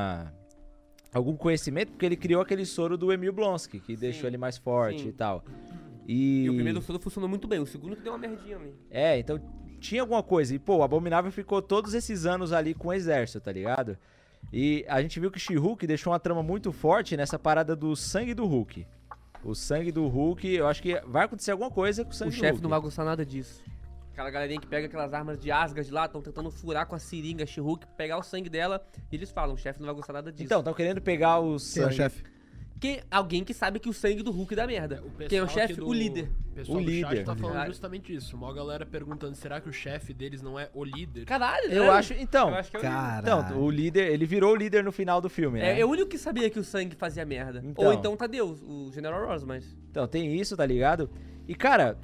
conhecimento, porque ele criou aquele soro do Emil Blonsky, que deixou ele mais forte Sim. e tal. E o primeiro soro funcionou muito bem, o segundo que deu uma merdinha ali. Então tinha alguma coisa. E, pô, o Abominável ficou todos esses anos ali com o exército, tá ligado? E a gente viu que She-Hulk deixou uma trama muito forte nessa parada do sangue do Hulk. O sangue do Hulk, eu acho que vai acontecer alguma coisa com o sangue O do chefe Hulk. não vai gostar nada disso. Aquela galerinha que pega aquelas armas de Asgard lá, estão tentando furar com a seringa She-Hulk, pegar o sangue dela, e eles falam, o chefe não vai gostar nada disso. Então, estão querendo pegar o Quem é o sangue... chefe? Alguém que sabe que o sangue do Hulk dá merda. Quem é o chefe? O líder. O pessoal O do líder. chat tá falando Caralho. justamente isso. Uma galera perguntando, será que o chefe deles não é o líder? Caralho, Eu né? acho... Então, Eu acho que é o líder. Caralho. então, o líder, ele virou o líder no final do filme, né? É o único que sabia que o sangue fazia merda. Então. Ou então Tadeu, o General Ross, mas... Então, tem isso, tá ligado? E, cara,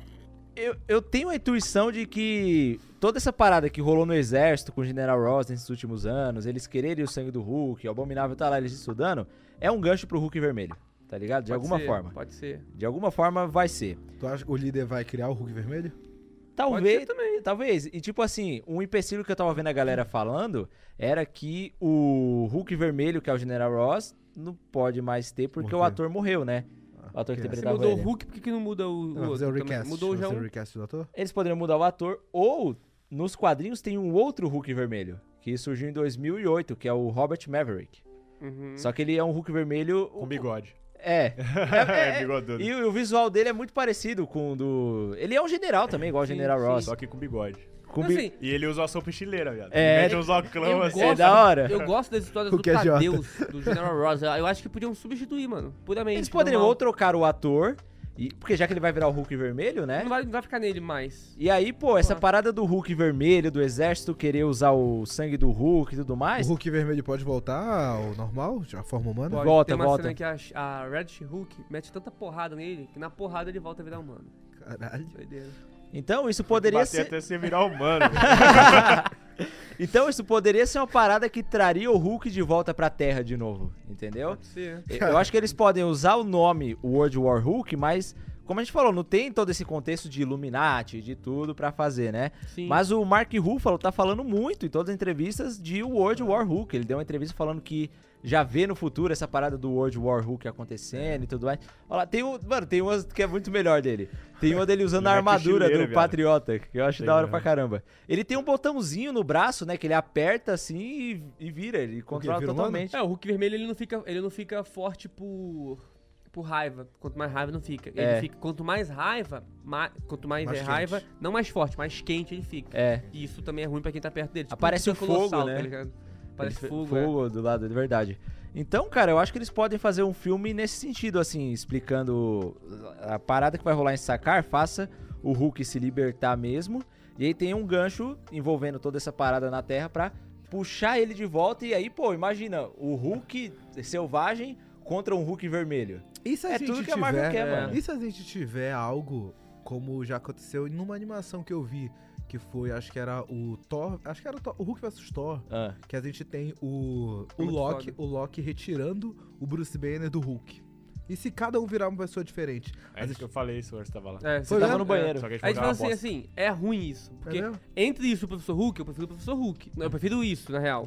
eu tenho a intuição de que toda essa parada que rolou no exército com o General Ross nesses últimos anos, eles quererem o sangue do Hulk, o Abominável tá lá, eles estudando, é um gancho pro Hulk vermelho, tá ligado? De Pode alguma ser, forma. Pode ser. De alguma forma vai ser. Tu acha que o líder vai criar o Hulk vermelho? Talvez, ser também. talvez. E tipo assim, um empecilho que eu tava vendo a galera falando era que o Hulk vermelho, que é o General Ross, não pode mais ter porque Por o quê? ator morreu, né? O ator que Você Você interpretava mudou ele. o Hulk, por que não muda o Não, fazer o outro? também? recast. Mudou já Fazer o um. recast do ator? Eles poderiam mudar o ator, ou nos quadrinhos tem um outro Hulk vermelho, que surgiu em 2008, que é o Robert Maverick. Uhum. Só que ele é um Hulk vermelho... Com bigode. É. É, bigodudo. E o visual dele é muito parecido com o do... Ele é um general também, igual o Sim, General sim. Ross. Só que com bigode. Com Mas, bi- assim, E ele usa a sopa estileira, viado. É. Ele mete uns óculos assim. É da hora. Eu gosto das histórias O do que é Jota? Tadeu, do General Ross. Eu acho que podiam substituir, mano. Puramente. Eles poderiam normal. ou trocar o ator, porque já que ele vai virar o Hulk vermelho, né? Não vai ficar nele mais. E aí, pô, essa parada do Hulk vermelho, do exército querer usar o sangue do Hulk e tudo mais... O Hulk vermelho pode voltar ao normal, a forma humana? Pode. Volta, Tem uma volta. cena que a Red Hulk mete tanta porrada nele que na porrada ele volta a virar humano. Caralho. Doideira. Então, isso poderia Bater ser... até você virar humano. Então, isso poderia ser uma parada que traria o Hulk de volta pra Terra de novo, entendeu? Pode ser. Eu acho que eles podem usar o nome World War Hulk, mas, como a gente falou, não tem todo esse contexto de Illuminati, de tudo pra fazer, né? Sim. Mas o Mark Ruffalo tá falando muito em todas as entrevistas de World War Hulk. Ele deu uma entrevista falando que já vê no futuro essa parada do World War Hulk acontecendo e tudo mais. Olha lá, tem uma que é muito melhor dele. Tem uma dele usando a Ele mete armadura chileira, do viado. Patriota, que eu acho Tem da hora mesmo. pra caramba. Ele tem um botãozinho no braço, né, que ele aperta assim e vira, ele controla vira humano? totalmente. É, o Hulk vermelho ele não fica forte por raiva. Quanto mais raiva não fica. Ele É. fica quanto mais raiva, quanto mais, Mais é raiva, quente. não mais forte, mais quente ele fica. É. E isso também é ruim pra quem tá perto dele. Tipo, Aparece Peter o fogo, Colossal, né? tá ligado? Aparece Ele fogo, é. fogo do lado, de verdade. Então, cara, eu acho que eles podem fazer um filme nesse sentido, assim, explicando a parada que vai rolar em Sakaar, faça o Hulk se libertar mesmo, e aí tem um gancho envolvendo toda essa parada na Terra pra puxar ele de volta, e aí, pô, imagina, o Hulk selvagem contra um Hulk vermelho. E se a É gente tudo que a Marvel quer, é. mano. E se a gente tiver algo como já aconteceu numa animação que eu vi, que foi, acho que era o Thor, o Hulk vs Thor, Ah, que a gente tem o Muito Loki, foda. o Loki retirando o Bruce Banner do Hulk. E se cada um virar uma pessoa diferente? É isso que eu falei, se você tava lá. É, você tava mesmo? no banheiro. Só que a gente Aí a gente falou fala que assim, era uma bosta. é ruim isso. Porque É mesmo? entre isso e o Professor Hulk, eu prefiro o Professor Hulk. Não, eu prefiro isso, na real.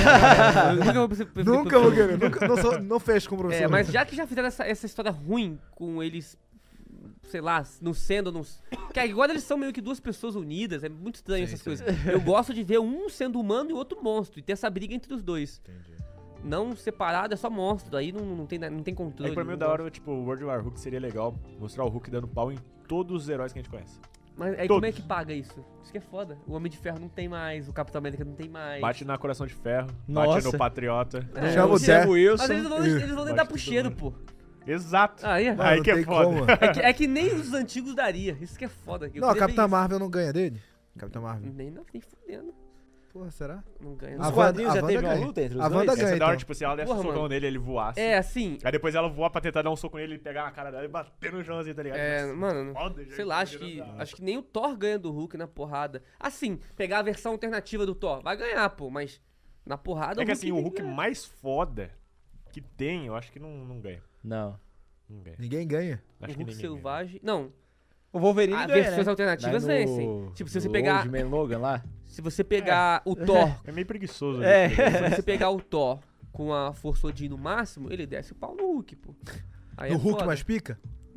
Eu nunca vou prefiro o Nunca vou Professor querer, nunca, não fecho com o professor. É, mas já que já fizeram essa história ruim com eles, sei lá, não sendo, não... Que agora eles são meio que duas pessoas unidas, é muito estranho Sim, essas sim. coisas. Eu gosto de ver um sendo humano e o outro monstro, e ter essa briga entre os dois. Entendi. Não separado, é só monstro, aí não tem É controle. que pra mim o não da gosto. hora, tipo, o World War Hulk seria legal mostrar o Hulk dando pau em todos os heróis que a gente conhece. Mas aí todos. como é que paga isso? Isso que é foda. O Homem de Ferro não tem mais, o Capitão América não tem mais. Bate na Coração de Ferro, Nossa. bate no Patriota. É, Chama o Sam Zé. Wilson. Mas eles vão nem dar pro Bate cheiro, todo pô. Exato. Aí, Mano, Aí não que é tem foda. como. é que nem os antigos daria. Isso que é foda. Eu Não, a queria ver Capitã isso. Marvel não ganha dele? Capitã Marvel. Nem fudendo. Porra, será? Não ganha. Nos A não. quadrinhos Wanda- já a teve Wanda uma ganha. luta entre os A dois? Wanda Essa ganha, é da hora, então. tipo, se ela desse um Porra, socão mano. nele, ele voasse. É, assim. Aí depois ela voar pra tentar dar um soco nele, ele pegar na cara dela e bater no chão assim, tá ligado? É, Nossa, mano, foda, gente, sei lá, acho que nem o Thor ganha do Hulk na porrada. Assim, pegar a versão alternativa do Thor, vai ganhar, pô, mas Na porrada, É que assim, o tem Hulk mais foda que tem, eu acho que não ganha. Não. Não ganha. Ninguém ganha. O Acho que Hulk ninguém selvagem... Não, O Wolverine ganha, versões né? alternativas Vai no- vencem. Tipo, se você no pegar... Old Man Logan lá. Se você pegar o Thor... ganha. É meio preguiçoso. É. ali. Se você pegar o Thor com a Força Odin no máximo, ele desce o pau no Hulk, pô. Aí No é Hulk foda. mais pica?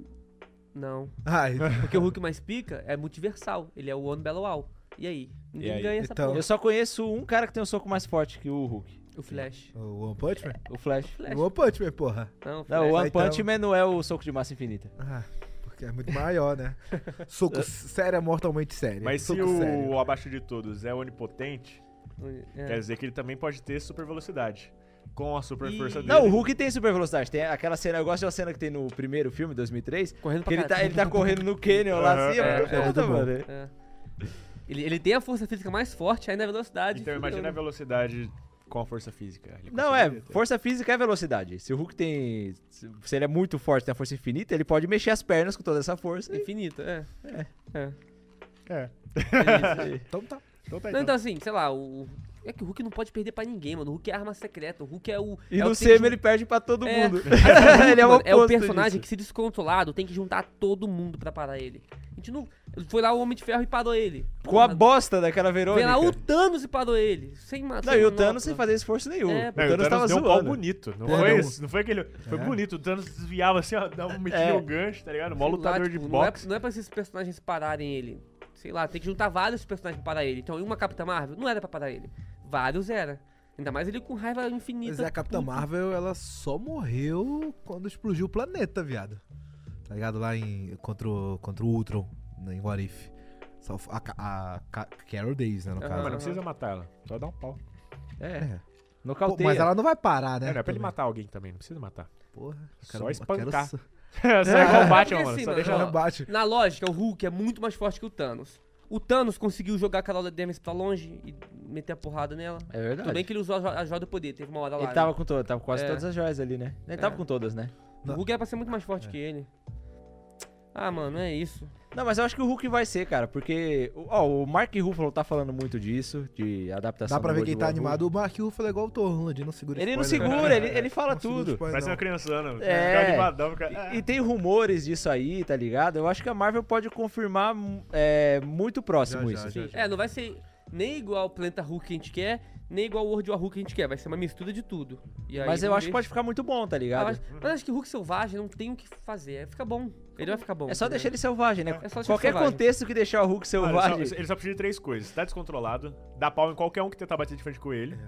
Não. Ai, Porque o Hulk mais pica é multiversal. Ele é o One Battle All. E aí? Ninguém E aí? ganha essa Então- porra. Eu só conheço um cara que tem um soco mais forte que o Hulk. O Flash. o One Punch Man? O Flash. Flash. O One Punch Man, porra. Não, o Não, Flash. o One então- Punch Man não é o soco de massa infinita. Ah, porque é muito maior, né? Soco sério é mortalmente sério. Mas se Soco sério. o abaixo de todos é onipotente, É. quer dizer que ele também pode ter super velocidade. Com a super E- força dele. Não, o Hulk tem super velocidade. Tem aquela cena, eu gosto de uma cena que tem no primeiro filme, 2003, Correndo que pra ele caralho. tá correndo no Canyon lá assim, Aham, é muito é foda, muito bom. mano. É. Ele tem a força física mais forte, ainda a velocidade. Então imagina a velocidade com a força física. Ele Não, é, conseguiria ter. força física é velocidade. Se o Hulk tem. Se ele é muito forte, tem a força infinita, ele pode mexer as pernas com toda essa força. e- Infinita, é. É. É isso. Então tá. Então tá, Não, então assim, sei lá, é que o Hulk não pode perder pra ninguém, mano. O Hulk é arma secreta. O Hulk é o. E é no o Semi ele perde pra todo É. mundo. Ele Ele é o é o oposto personagem disso. que, se descontrolado, tem que juntar todo mundo pra parar ele. A gente não. Foi lá o Homem de Ferro e parou ele. Com a Porra, bosta daquela Vem lá o Verônica. Thanos e parou ele. Sem matar. Não, e o Thanos sem fazer esforço nenhum. É, o Não, Thanos tava deu um pau zoando. bonito. Não É, foi não. isso? Não foi aquele. Foi É. bonito. O Thanos desviava assim, ó, metia É. o gancho, tá ligado? Mó lutador de boxe. Não é pra esses personagens pararem ele. Sei lá, tem que juntar vários personagens pra parar ele. Então, uma Capitã Marvel não era pra parar ele. Vários era. Ainda mais ele com raiva infinita. Mas a Capitã puto. Marvel, ela só morreu quando explodiu o planeta, viado. Tá ligado? Lá contra o Ultron, né, em What If. Só a Carol Days, né, no Aham. caso. Mas não precisa matar ela. Só dá um pau. É, É. Pô, nocauteia. mas ela não vai parar, né? É, não é pra ele também. matar alguém também. Não precisa matar. Porra. Só espancar. Quero... Só igual o Batman, porque mano. assim, Só mano, deixa ó, ela. bate. Na lógica, o Hulk é muito mais forte que o Thanos. O Thanos conseguiu jogar a Carol Danvers pra longe e meter a porrada nela. É verdade. Tudo bem que ele usou a joia do poder, teve uma hora lá. Ele tava com tava com quase É. todas as joias ali, né? Ele tava É. com todas, né? O Hulk era pra ser muito mais forte que ele. Ah, mano, é isso. Não, mas eu acho que o Hulk vai ser, cara, porque o Mark Ruffalo tá falando muito disso, de adaptação Dá pra do ver World quem tá War animado. O Mark Ruffalo é igual o Thor, ele não segura Ele não spoiler. segura, ele fala Não segura tudo. spoiler, Parece não. uma criançana. É. Fica animadão. Fica... E tem rumores disso aí, tá ligado? Eu acho que a Marvel pode confirmar muito próximo Já, isso. já. Não vai ser nem igual o Planeta Hulk que a gente quer, nem igual o World War Hulk que a gente quer. Vai ser uma mistura de tudo. E aí, Mas eu vamos acho que ver. pode ficar muito bom, tá Ah, ligado? mas acho que o Hulk selvagem não tem o que fazer. Fica bom. Ele vai ficar bom. É só entendeu? deixar ele selvagem, né? É só deixar Qualquer selvagem. contexto que deixar o Hulk Olha, selvagem. ele só precisa de 3 coisas. Tá descontrolado, dá pau em qualquer um que tentar bater de frente com ele.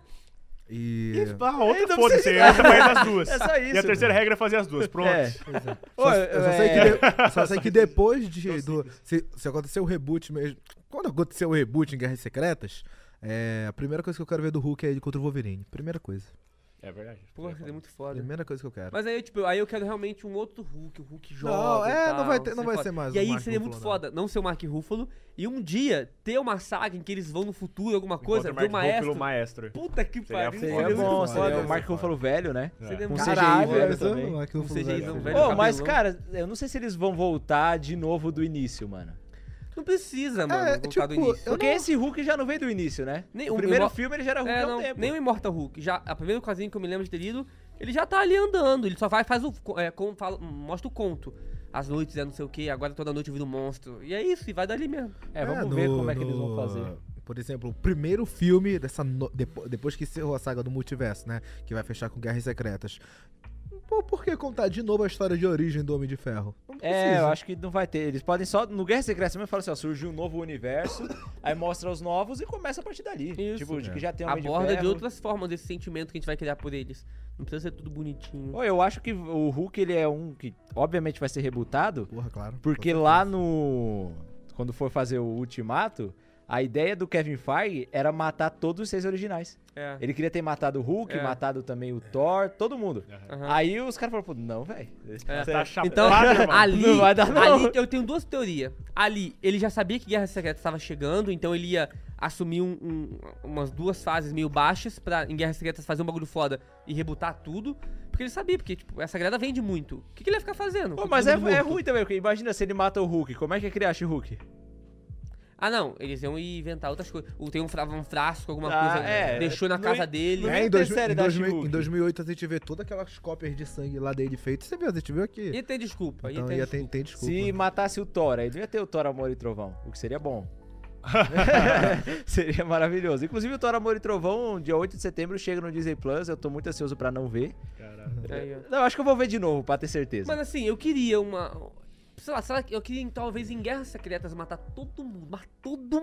E... E a outra, não foda-se, precisa- essa faz as duas. É só E a isso. terceira regra é fazer as duas. Pronto. É. Só, eu só sei que só sei que depois Então, se acontecer o reboot mesmo. Quando acontecer o reboot em Guerras Secretas, a primeira coisa que eu quero ver do Hulk é ele contra o Wolverine. Primeira coisa. É verdade. Pô, seria muito foda. Primeira coisa que eu quero. Mas aí, tipo, aí eu quero realmente um outro Hulk, o Hulk Não, jovem. e não vai tal, ter- não vai foda. ser mais E o aí Mark seria Ruffalo, muito não. foda não ser o Mark Ruffalo e um dia ter uma saga em que eles vão no futuro, alguma coisa, Encontra ver o Mark Ruffalo, maestro. maestro. Puta que Seria pariu. foda. Seria muito bom, foda. seria o foda. Mark Ruffalo velho, né? Seria É. muito Caralho, foda. velho, também. o Mark Ruffalo CGI velho. não, velho. Ô, mas, cabelão. cara, eu não sei se eles vão voltar de novo do início, mano. Não precisa, mano, voltar do tipo, início. eu Porque não- esse Hulk já não veio do início, né? Nem o o primeiro Imor- filme ele já era Hulk há um não, tempo. nem o Immortal Hulk. Já, a primeira quadrinho que eu me lembro de ter lido, ele já tá ali andando. Ele só vai, faz o. Mostra o conto. As noites é não sei o que, agora toda noite vira um monstro. E é isso, e vai dali mesmo. É, vamos ver como é que eles vão fazer. Por exemplo, o primeiro filme depois que encerrou a saga do multiverso, né? Que vai fechar com Guerras Secretas. Pô, por que contar de novo a história de origem do Homem de Ferro? Não É, eu acho que não vai ter. Eles podem só. No Guerra Secreta mesmo falam assim, ó, surgiu um novo universo, aí mostra os novos e começa a partir dali. Isso. Tipo, de que já tem um Homem Aborda de Ferro. outras formas esse sentimento que a gente vai criar por eles. Não precisa ser tudo bonitinho. Ô, eu acho que o Hulk, ele é um que obviamente vai ser rebutado, Porra, claro. porque com lá certeza. no... Quando for fazer o Ultimato, a ideia do Kevin Feige era matar todos os 6 originais. É. Ele queria ter matado o Hulk, É. matado também o Thor, todo mundo. Aham. Aí os caras falaram, pô, não, velho. É. Tá chapado, Então, irmão. ali, Não vai dar, não. ali eu tenho duas teorias. Ali, ele já sabia que Guerra Secreta estava chegando, então ele ia assumir umas 2 fases meio baixas pra, em Guerra Secreta, fazer um bagulho foda e rebutar tudo. Porque ele sabia, porque, tipo, essa grada vende muito. O que ele ia ficar fazendo? Pô, Com mas todo é mundo morto? ruim também, porque imagina se ele mata o Hulk, como é que é criar Hulk? Ah, não, eles iam inventar outras coisas. Tem um frasco, alguma Ah, coisa, é. deixou na Não casa é- dele. não É, tem série da She-Hulk. em 2008 a gente vê todas aquelas cópias de sangue lá dele feitas. Você viu? A gente viu aqui. Ia ter desculpa, Então ia ter desculpa. tem desculpa. Se matasse o Thor, aí não ia ter o Thor Amor e Trovão, o que seria bom. Seria maravilhoso. Inclusive o Thor Amor e Trovão, dia 8 de setembro, chega no Disney Plus. Eu tô muito ansioso pra não ver. Aí, ó. Não, acho que eu vou ver de novo, pra ter certeza. Mas assim, eu queria uma... Sei lá, eu queria talvez em Guerras Secretas matar todo mundo. Mas todo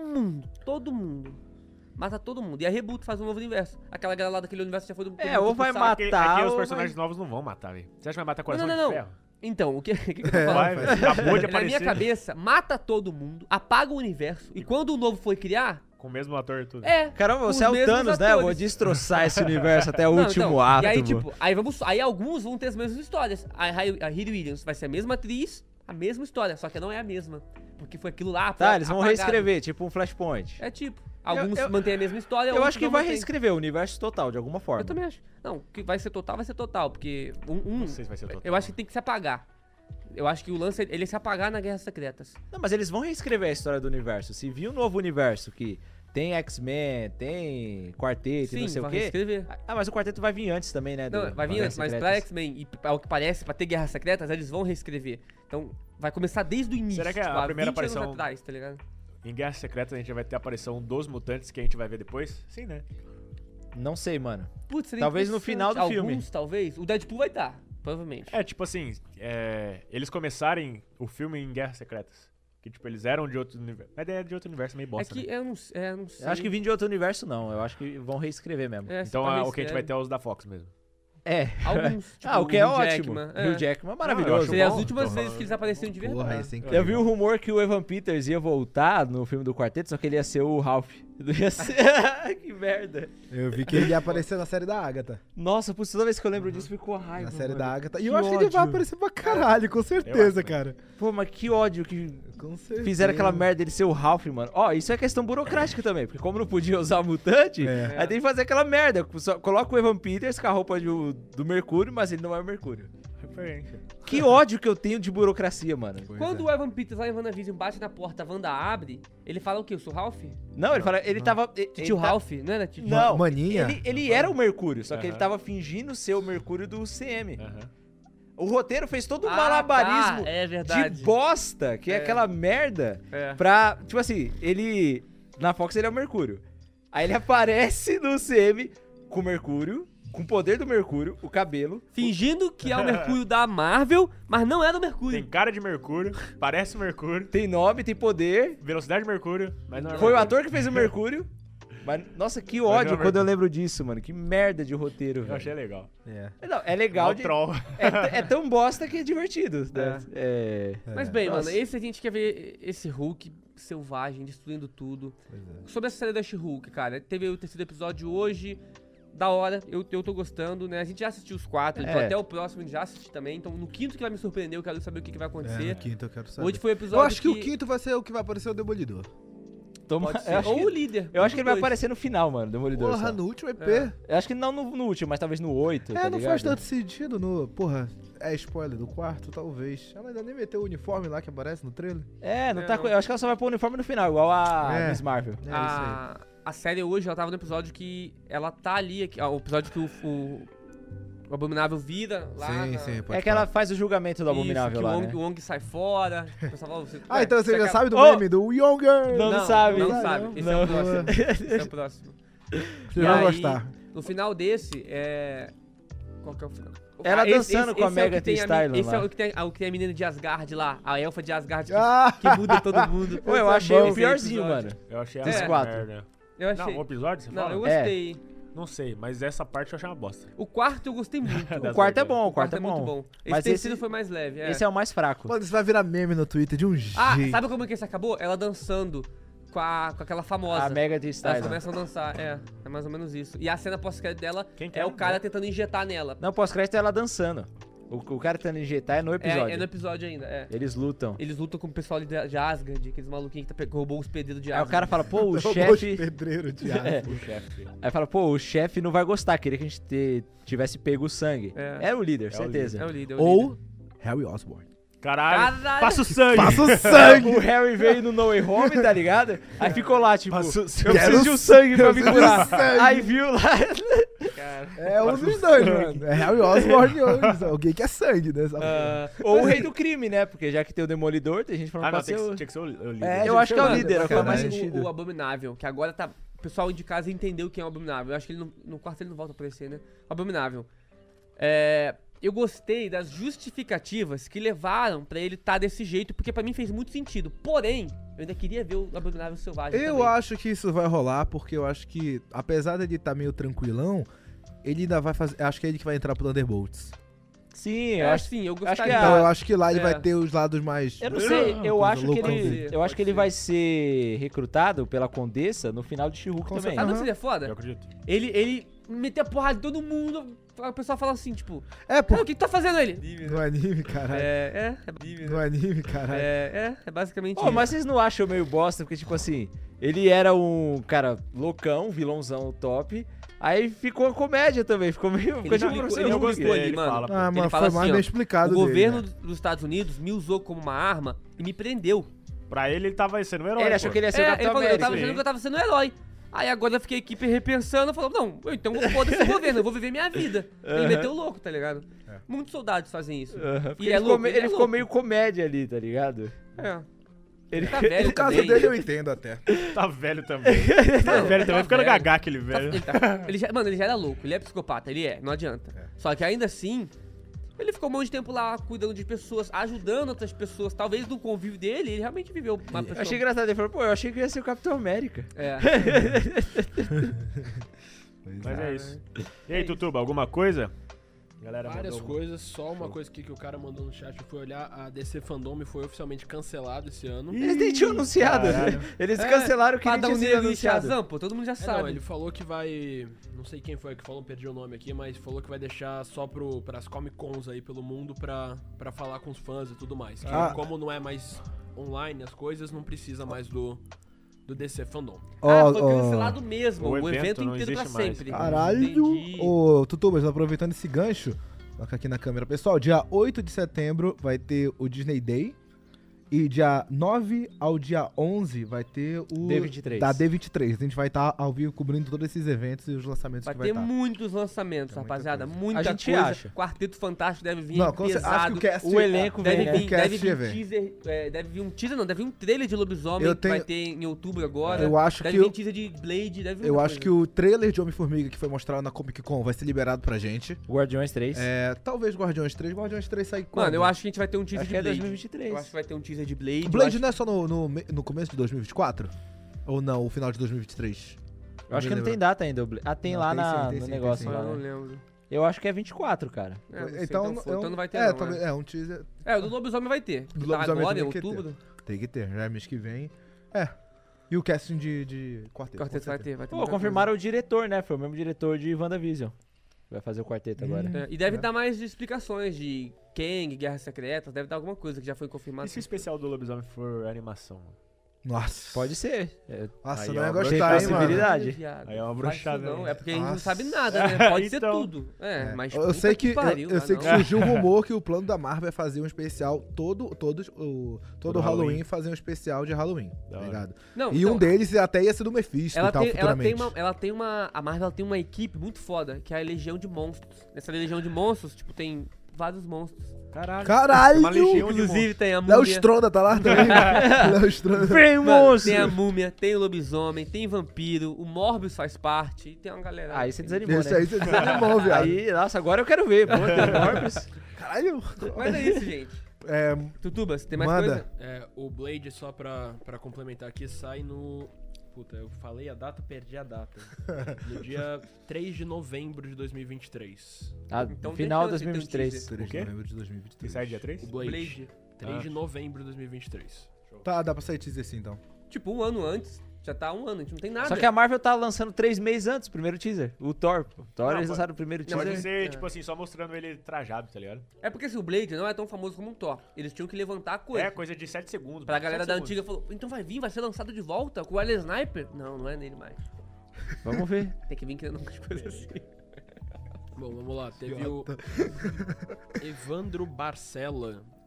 mundo. Mata todo mundo. E a Reboot faz um novo universo. Aquela galera lá daquele universo já foi do... ou vai saco. matar... Aqui os ou personagens novos não vão matar, velho. Você acha que vai matar Coração Não. de Ferro? Então, o que eu tô É, falando? Vai, velho. Acabou de Na minha aparecer. cabeça, mata todo mundo, apaga o universo, e quando o novo foi criar, Com o mesmo ator e tudo. Caramba, os você é o mesmos Thanos, né? Eu vou atores. destroçar esse universo até o Não, último então, ato. E aí, mano. tipo, aí alguns vão ter as mesmas histórias. A Riri Williams vai ser a mesma atriz, a mesma história, só que não é a mesma. Porque foi aquilo lá. Tá, foi eles vão apagado. reescrever, tipo um Flashpoint. É tipo, alguns eu- mantêm a mesma história, Eu outros acho que não vai mantêm. reescrever o universo total, de alguma forma. Eu também acho. Não, que vai ser total, porque Não sei se vai ser total. eu acho que tem que se apagar. Eu acho que o lance é ele se apagar na Guerras Secretas. Não, mas eles vão reescrever a história do universo. Se viu um novo universo que tem X-Men, tem Quarteto e não sei o vai quê. reescrever. Ah, mas o Quarteto vai vir antes também, né? Não, vai vir Guerras antes, mas pra Secretas. X-Men e ao que parece, pra ter Guerras Secretas, eles vão reescrever. Então, vai começar desde o início. Será que a tipo, há primeira 20 anos aparição- atrás, tá ligado? Em Guerra Secreta a gente vai ter a aparição dos mutantes que a gente vai ver depois? Sim, né? Não sei, mano. Putz, seria Talvez no interessante. final do filme. Alguns, talvez. O Deadpool vai estar, provavelmente. É, tipo assim, eles começarem o filme em Guerras Secretas. Que, tipo, eles eram de outro universo. A ideia é de outro universo meio É bosta, que né? eu não sei. Eu acho que vim de outro universo, não. Eu acho que vão reescrever mesmo. É, Então talvez o que a gente vai seja. ter é os da Fox mesmo. É. Alguns. Tipo, Ah, o que é Hugh ótimo. Jackman, Hugh Jackman é eu maravilhoso. acho Seria as bom, últimas tô vezes que eles apareceram de verdade. Porra, isso é Eu incrível. vi o rumor que o Evan Peters ia voltar no filme do Quarteto, só que ele ia ser o Ralph. Ia ser... que merda. Eu vi que ele ia aparecer na série da Agatha. Nossa, putz, toda vez que eu lembro disso, ficou raiva. Na série mano. da Agatha. E Que eu acho que ele vai ódio. aparecer pra caralho, com Eu certeza, acho, cara. Pô, mas que ódio que Com certeza. fizeram aquela merda dele ser o Ralph, mano. Ó, isso é questão burocrática também, porque como não podia usar o mutante, É. aí tem que fazer aquela merda. Só coloca o Evan Peters com a roupa do Mercúrio, mas ele não é o Mercúrio. Referência. Que ódio que eu tenho de burocracia, mano. Pois Quando é. o Evan Peters lá em WandaVision bate na porta, a Wanda abre, ele fala o quê? Eu sou Ralph? Não, ele fala, ele tava... Tio Ralph, não era tio? Não, Maninha? ele era o Mercúrio, só que ele Aham. tava fingindo ser o Mercúrio do CM. Aham. O roteiro fez todo um Ah, malabarismo tá, é de verdade. bosta, que é É. aquela merda, É. pra... Tipo assim, ele... Na Fox ele é o Mercúrio. Aí ele aparece no CM com o Mercúrio, com o poder do Mercúrio, o cabelo. Fingindo que é o Mercúrio da Marvel, mas não é do Tem Mercúrio. cara de Mercúrio, parece Mercúrio, Tem nome, tem poder. velocidade de Mercúrio, mas não é Foi o Mercúrio. ator que fez o Mercúrio. Mas, nossa, que não é ódio quando eu Mercúrio. lembro disso, mano. Que merda de roteiro, Eu velho. achei legal. É. Não, é legal Mó de... troll. É tão bosta que é divertido, né? Mas bem, Nossa. mano, esse a gente quer ver esse Hulk selvagem, destruindo tudo. Sobre essa série da She-Hulk, cara, teve o terceiro episódio hoje, da hora, eu tô gostando, né? A gente já assistiu os 4, então É. até o próximo a gente já assistiu também, então no quinto que vai me surpreender, eu quero saber o que vai É, acontecer. no quinto eu quero saber. Hoje foi o episódio Eu acho que o quinto vai ser o que vai aparecer o Demolidor. Toma- Pode ser. eu acho Ou que- o líder. Eu acho que ele vai dois. aparecer no final, mano, Demolidor. Porra, só. no último EP. Eu acho que não no último, mas talvez no 8, tá não ligado? faz tanto sentido no... Porra, é spoiler do quarto, talvez. Ela ainda nem meteu o uniforme lá que aparece no trailer. É, não É, tá não. eu acho que ela só vai pôr o uniforme no final, igual a É. Miss Marvel. É isso aí. A série hoje, ela tava no episódio que ela tá ali, o episódio que o Abominável vira lá Sim, na... sim, pode É que ela faz o julgamento do Isso, Abominável que lá, o Wong, né? o Wong sai fora. O pessoal fala, você, Ah, então você já quer- sabe do Oh! meme do Younger. Não sabe. Não Não sabe. sabe, Esse é não. o próximo. Esse é o próximo. Você E vai aí, gostar. No final desse, Qual que é o final? Ela Esse- dançando com a esse é o Megan que tem Thee mi- Stallion Esse é lá. o que tem a menina de Asgard lá. A elfa de Asgard Ah! que muda todo mundo. Pô, eu Esse é achei bom. o piorzinho, Esse mano. Eu achei Dos a quatro. merda. Eu achei. Não, o episódio, você Não, fala? eu gostei. Não sei, mas essa parte eu achei uma bosta. O quarto eu gostei muito. Das O quarto é Vegas. bom, O quarto é muito bom. bom. Esse Mas terceiro esse- foi mais leve. Esse é o mais fraco. Mano, isso vai virar meme no Twitter de um jeito. Ah, sabe como é que esse acabou? Ela dançando com aquela famosa. A Megan Thee Elas Stallion. começam a dançar, é mais ou menos isso. E a cena pós-crédito dela Quem que é é? o cara tentando injetar nela. Não, pós-crédito é ela dançando. O cara tentando injetar é no episódio. É no episódio ainda, é. Eles lutam. Eles lutam com o pessoal de Asgard, aqueles maluquinhos que roubou os pedreiros de Aí o Asgard. cara fala, pô, o Robô chefe... pedreiro de É. aço. O chefe. Aí fala, pô, o chefe não vai gostar, queria que a gente tivesse pego o sangue. É. Era o líder, É o certeza. É o líder, Ou Harry Osborn. Caralho. Caralho. Passa o sangue. Passa o sangue! O Harry veio no No Way Home, tá ligado? Aí ficou lá, tipo, Passa o eu sangue. preciso de um sangue pra me preciso curar. de sangue. Aí viu lá. É um dos dois, mano. É Harry Osborn ou alguém que é sangue, né? Ou o rei do crime, né? Porque já que tem o Demolidor, tem gente falando Ah, não, que pode ser o... tinha que ser o líder. É, Eu acho que é o Mano, líder, mas faz mais caralho. sentido. o Abominável, que agora tá... O pessoal de casa entendeu quem é o Abominável. Eu acho que ele no quarto ele não volta a aparecer, né? O Abominável. Eu gostei das justificativas que levaram pra ele estar desse jeito, porque pra mim fez muito sentido. Porém, eu ainda queria ver o Abominável Selvagem Eu também. acho que isso vai rolar, porque eu acho que, apesar dele estar meio tranquilão, ele ainda vai fazer. Acho que é ele que vai entrar pro Thunderbolts. Sim, eu acho. sim, eu acho gostaria. que Então eu acho que lá ele é. vai ter os lados mais. Eu não sei, eu coisa acho que louca ele, dele. eu acho que ele vai ser recrutado pela Condessa no final de She-Hulk Com também. Sabe o que Aham. seria Eu foda? acredito. Ele meter a porrada em todo mundo, o pessoal fala assim, tipo... É, "Cara, pô. o que tu tá fazendo ele?" No anime, caralho. No anime, caralho. É basicamente Pô, isso. mas vocês não acham meio bosta? Porque, tipo assim, ele era um cara loucão, vilãozão top. Aí ficou a comédia também, ficou meio... Ficou tipo ele- professor ele Hulk. gostou ali, ele mano. fala. Ah, Ele mano, fala foi mais assim, bem ó, explicado. O governo dele, né? dos Estados Unidos me usou como uma arma e me prendeu. Pra ele tava sendo um herói. Ele achou pô. que ele ia ser o Ele Capitão falou, eu América. tava achando que eu tava sendo um herói. Aí agora eu fiquei aqui repensando, falou, não, então foda-se o governo, eu vou viver minha vida. Ele meteu o louco, tá ligado? Muitos soldados fazem isso. Aham, porque E ele é ficou, louco, me- ele ele é ficou louco. meio comédia ali, tá ligado? É. Ele Tá velho No caso também. dele eu entendo até. Tá velho também. Tá Não, velho também, tá ficando velho. gagá aquele velho. Mano, ele já era louco, ele é psicopata, ele não adianta. Só que ainda assim, ele ficou um monte de tempo lá cuidando de pessoas, ajudando outras pessoas. Talvez no convívio dele, ele realmente viveu uma Eu pessoa. achei engraçado, ele falou, pô, eu achei que ia ser o Capitão América. É. Mas é isso. E aí, Tutuba, alguma coisa? Galera, Várias mandou- coisas, só uma coisa aqui que o cara mandou no chat, eu fui olhar, a DC Fandom foi oficialmente cancelado esse ano. Eles nem tinham anunciado. Caralho. Eles cancelaram o que nem Padrão tinha sido Negro e anunciado. Shazam, pô, todo mundo já Não, sabe. ele falou que vai. Não sei quem foi que falou, perdi o nome aqui, mas falou que vai deixar só pras Comic Cons aí pelo mundo pra falar com os fãs e tudo mais. Que Ah. como não é mais online as coisas, não precisa mais do DC Fandom. Ah, foi cancelado mesmo, o o evento evento não inteiro pra existe mais. sempre. Caralho! Entendi. Ô, Tutu, mas aproveitando esse gancho, coloca aqui na câmera. Pessoal, dia 8 de setembro vai ter o Disney Day. E dia 9 ao dia 11 vai ter o... D23. Da D23. A gente vai estar ao vivo cobrindo todos esses eventos e os lançamentos Vai que vai ter estar. muitos lançamentos, Tem muita rapaziada. coisa. Muita A gente coisa. acha. Quarteto Fantástico deve vir Não, acho que pesado. o cast... O elenco Deve vem, né? vir, O cast deve vir vem. teaser. Deve vir um teaser, não, deve vir um trailer de Lobisomem Eu que vai tenho- ter em outubro agora. Eu acho deve que vir o- teaser de Blade, deve vir Eu muita acho coisa. que o trailer de Homem-Formiga que foi mostrado na Comic Con vai ser liberado pra gente. Guardiões 3. Talvez Guardiões 3. Guardiões 3 sai quando? Mano, eu acho que a gente vai ter um teaser Acho de que é Blade. 2023. Eu acho que vai ter um teaser de Blade. O Blade eu acho... não é só no começo de 2024? Ou não, o final de 2023? Eu acho que não tem data ainda. Tem Não, lá tem sim, na, tem no sim, negócio. tem sim. lá, Eu não né? lembro. Eu acho que é 24, cara. É, não sei, Então então não vai ter é, não, talvez, né? é um teaser. É, o do Lobisomem vai ter. Do Tá Lobisomem agora, em tem que ter. outubro. Tem que ter, já é mês que vem. É. E o casting de quarteto. Quarteto com vai certeza. ter, vai ter. Pô, muita confirmaram o diretor, né? Foi o mesmo diretor de WandaVision. Vai fazer o quarteto agora. coisa. É, e deve dar mais explicações de Kang, Guerras Secretas, deve dar alguma coisa que já foi confirmado. E se o especial do Lobisomem for animação? Nossa. Pode ser. Nossa, Aí, não ó, ia tem gostar, hein, mano. possibilidade. Aí é uma Faz isso brochada, não, né? é porque a gente não Nossa. sabe nada, né? Pode ser Então. tudo. É, mas Eu puta sei que, pariu, eu sei que não. surgiu um rumor que o plano da Marvel é fazer um especial todo Todo Halloween, Halloween. fazer um especial de Halloween, Da tá hora. ligado? Não, E então, um deles até ia ser do Mephisto ela e tal, tem, futuramente. a Marvel tem uma equipe muito foda, que é a Legião de Monstros. Nessa Legião de Monstros, tipo, tem vários monstros. Caralho. Caralho! Uma legião de Inclusive tem a Léo múmia. Stronda tá lá também? Léo Stronda. Vem, Mano, monstro! tem a múmia, tem o lobisomem, tem vampiro, o Morbius faz parte, e tem uma galera. Aí você desanimou, Esse né? aí você desanimou, viado. Aí, nossa, agora eu quero ver. Pô, tem Morbius. Caralho! Mas é isso, gente. É, Tutuba, você tem mais Manda. coisa? O Blade, só pra complementar aqui, sai no. Puta, eu falei a data, perdi a data. No dia 3 de novembro de 2023. Ah, Então final de deixa eu ter um 2023. teaser. 3 O quê? de novembro de Que 2023. sai dia 3? O Blade. Blade. 3 de novembro de 2023. Tá, dá pra sair teaser sim, então. Tipo, um ano antes. Já tá há um ano, a gente não tem nada. Só que a Marvel tá lançando 3 meses antes, o primeiro teaser. O Thor. O Thor, Não, eles lançaram o primeiro Não, teaser. Pode ser, É. tipo assim, só mostrando ele trajado, tá ligado? É porque assim, o Blade não é tão famoso como um Thor. Eles tinham que levantar a coisa. É, coisa de 7 segundos. Pra mano, galera 7 da segundos. antiga falou, então vai vir, vai ser lançado de volta com o Wesley Sniper? Não, não é nele mais. Vamos ver. Tem que vir criando umas coisas assim. Bom, vamos lá. Teve o Evandro Barcela.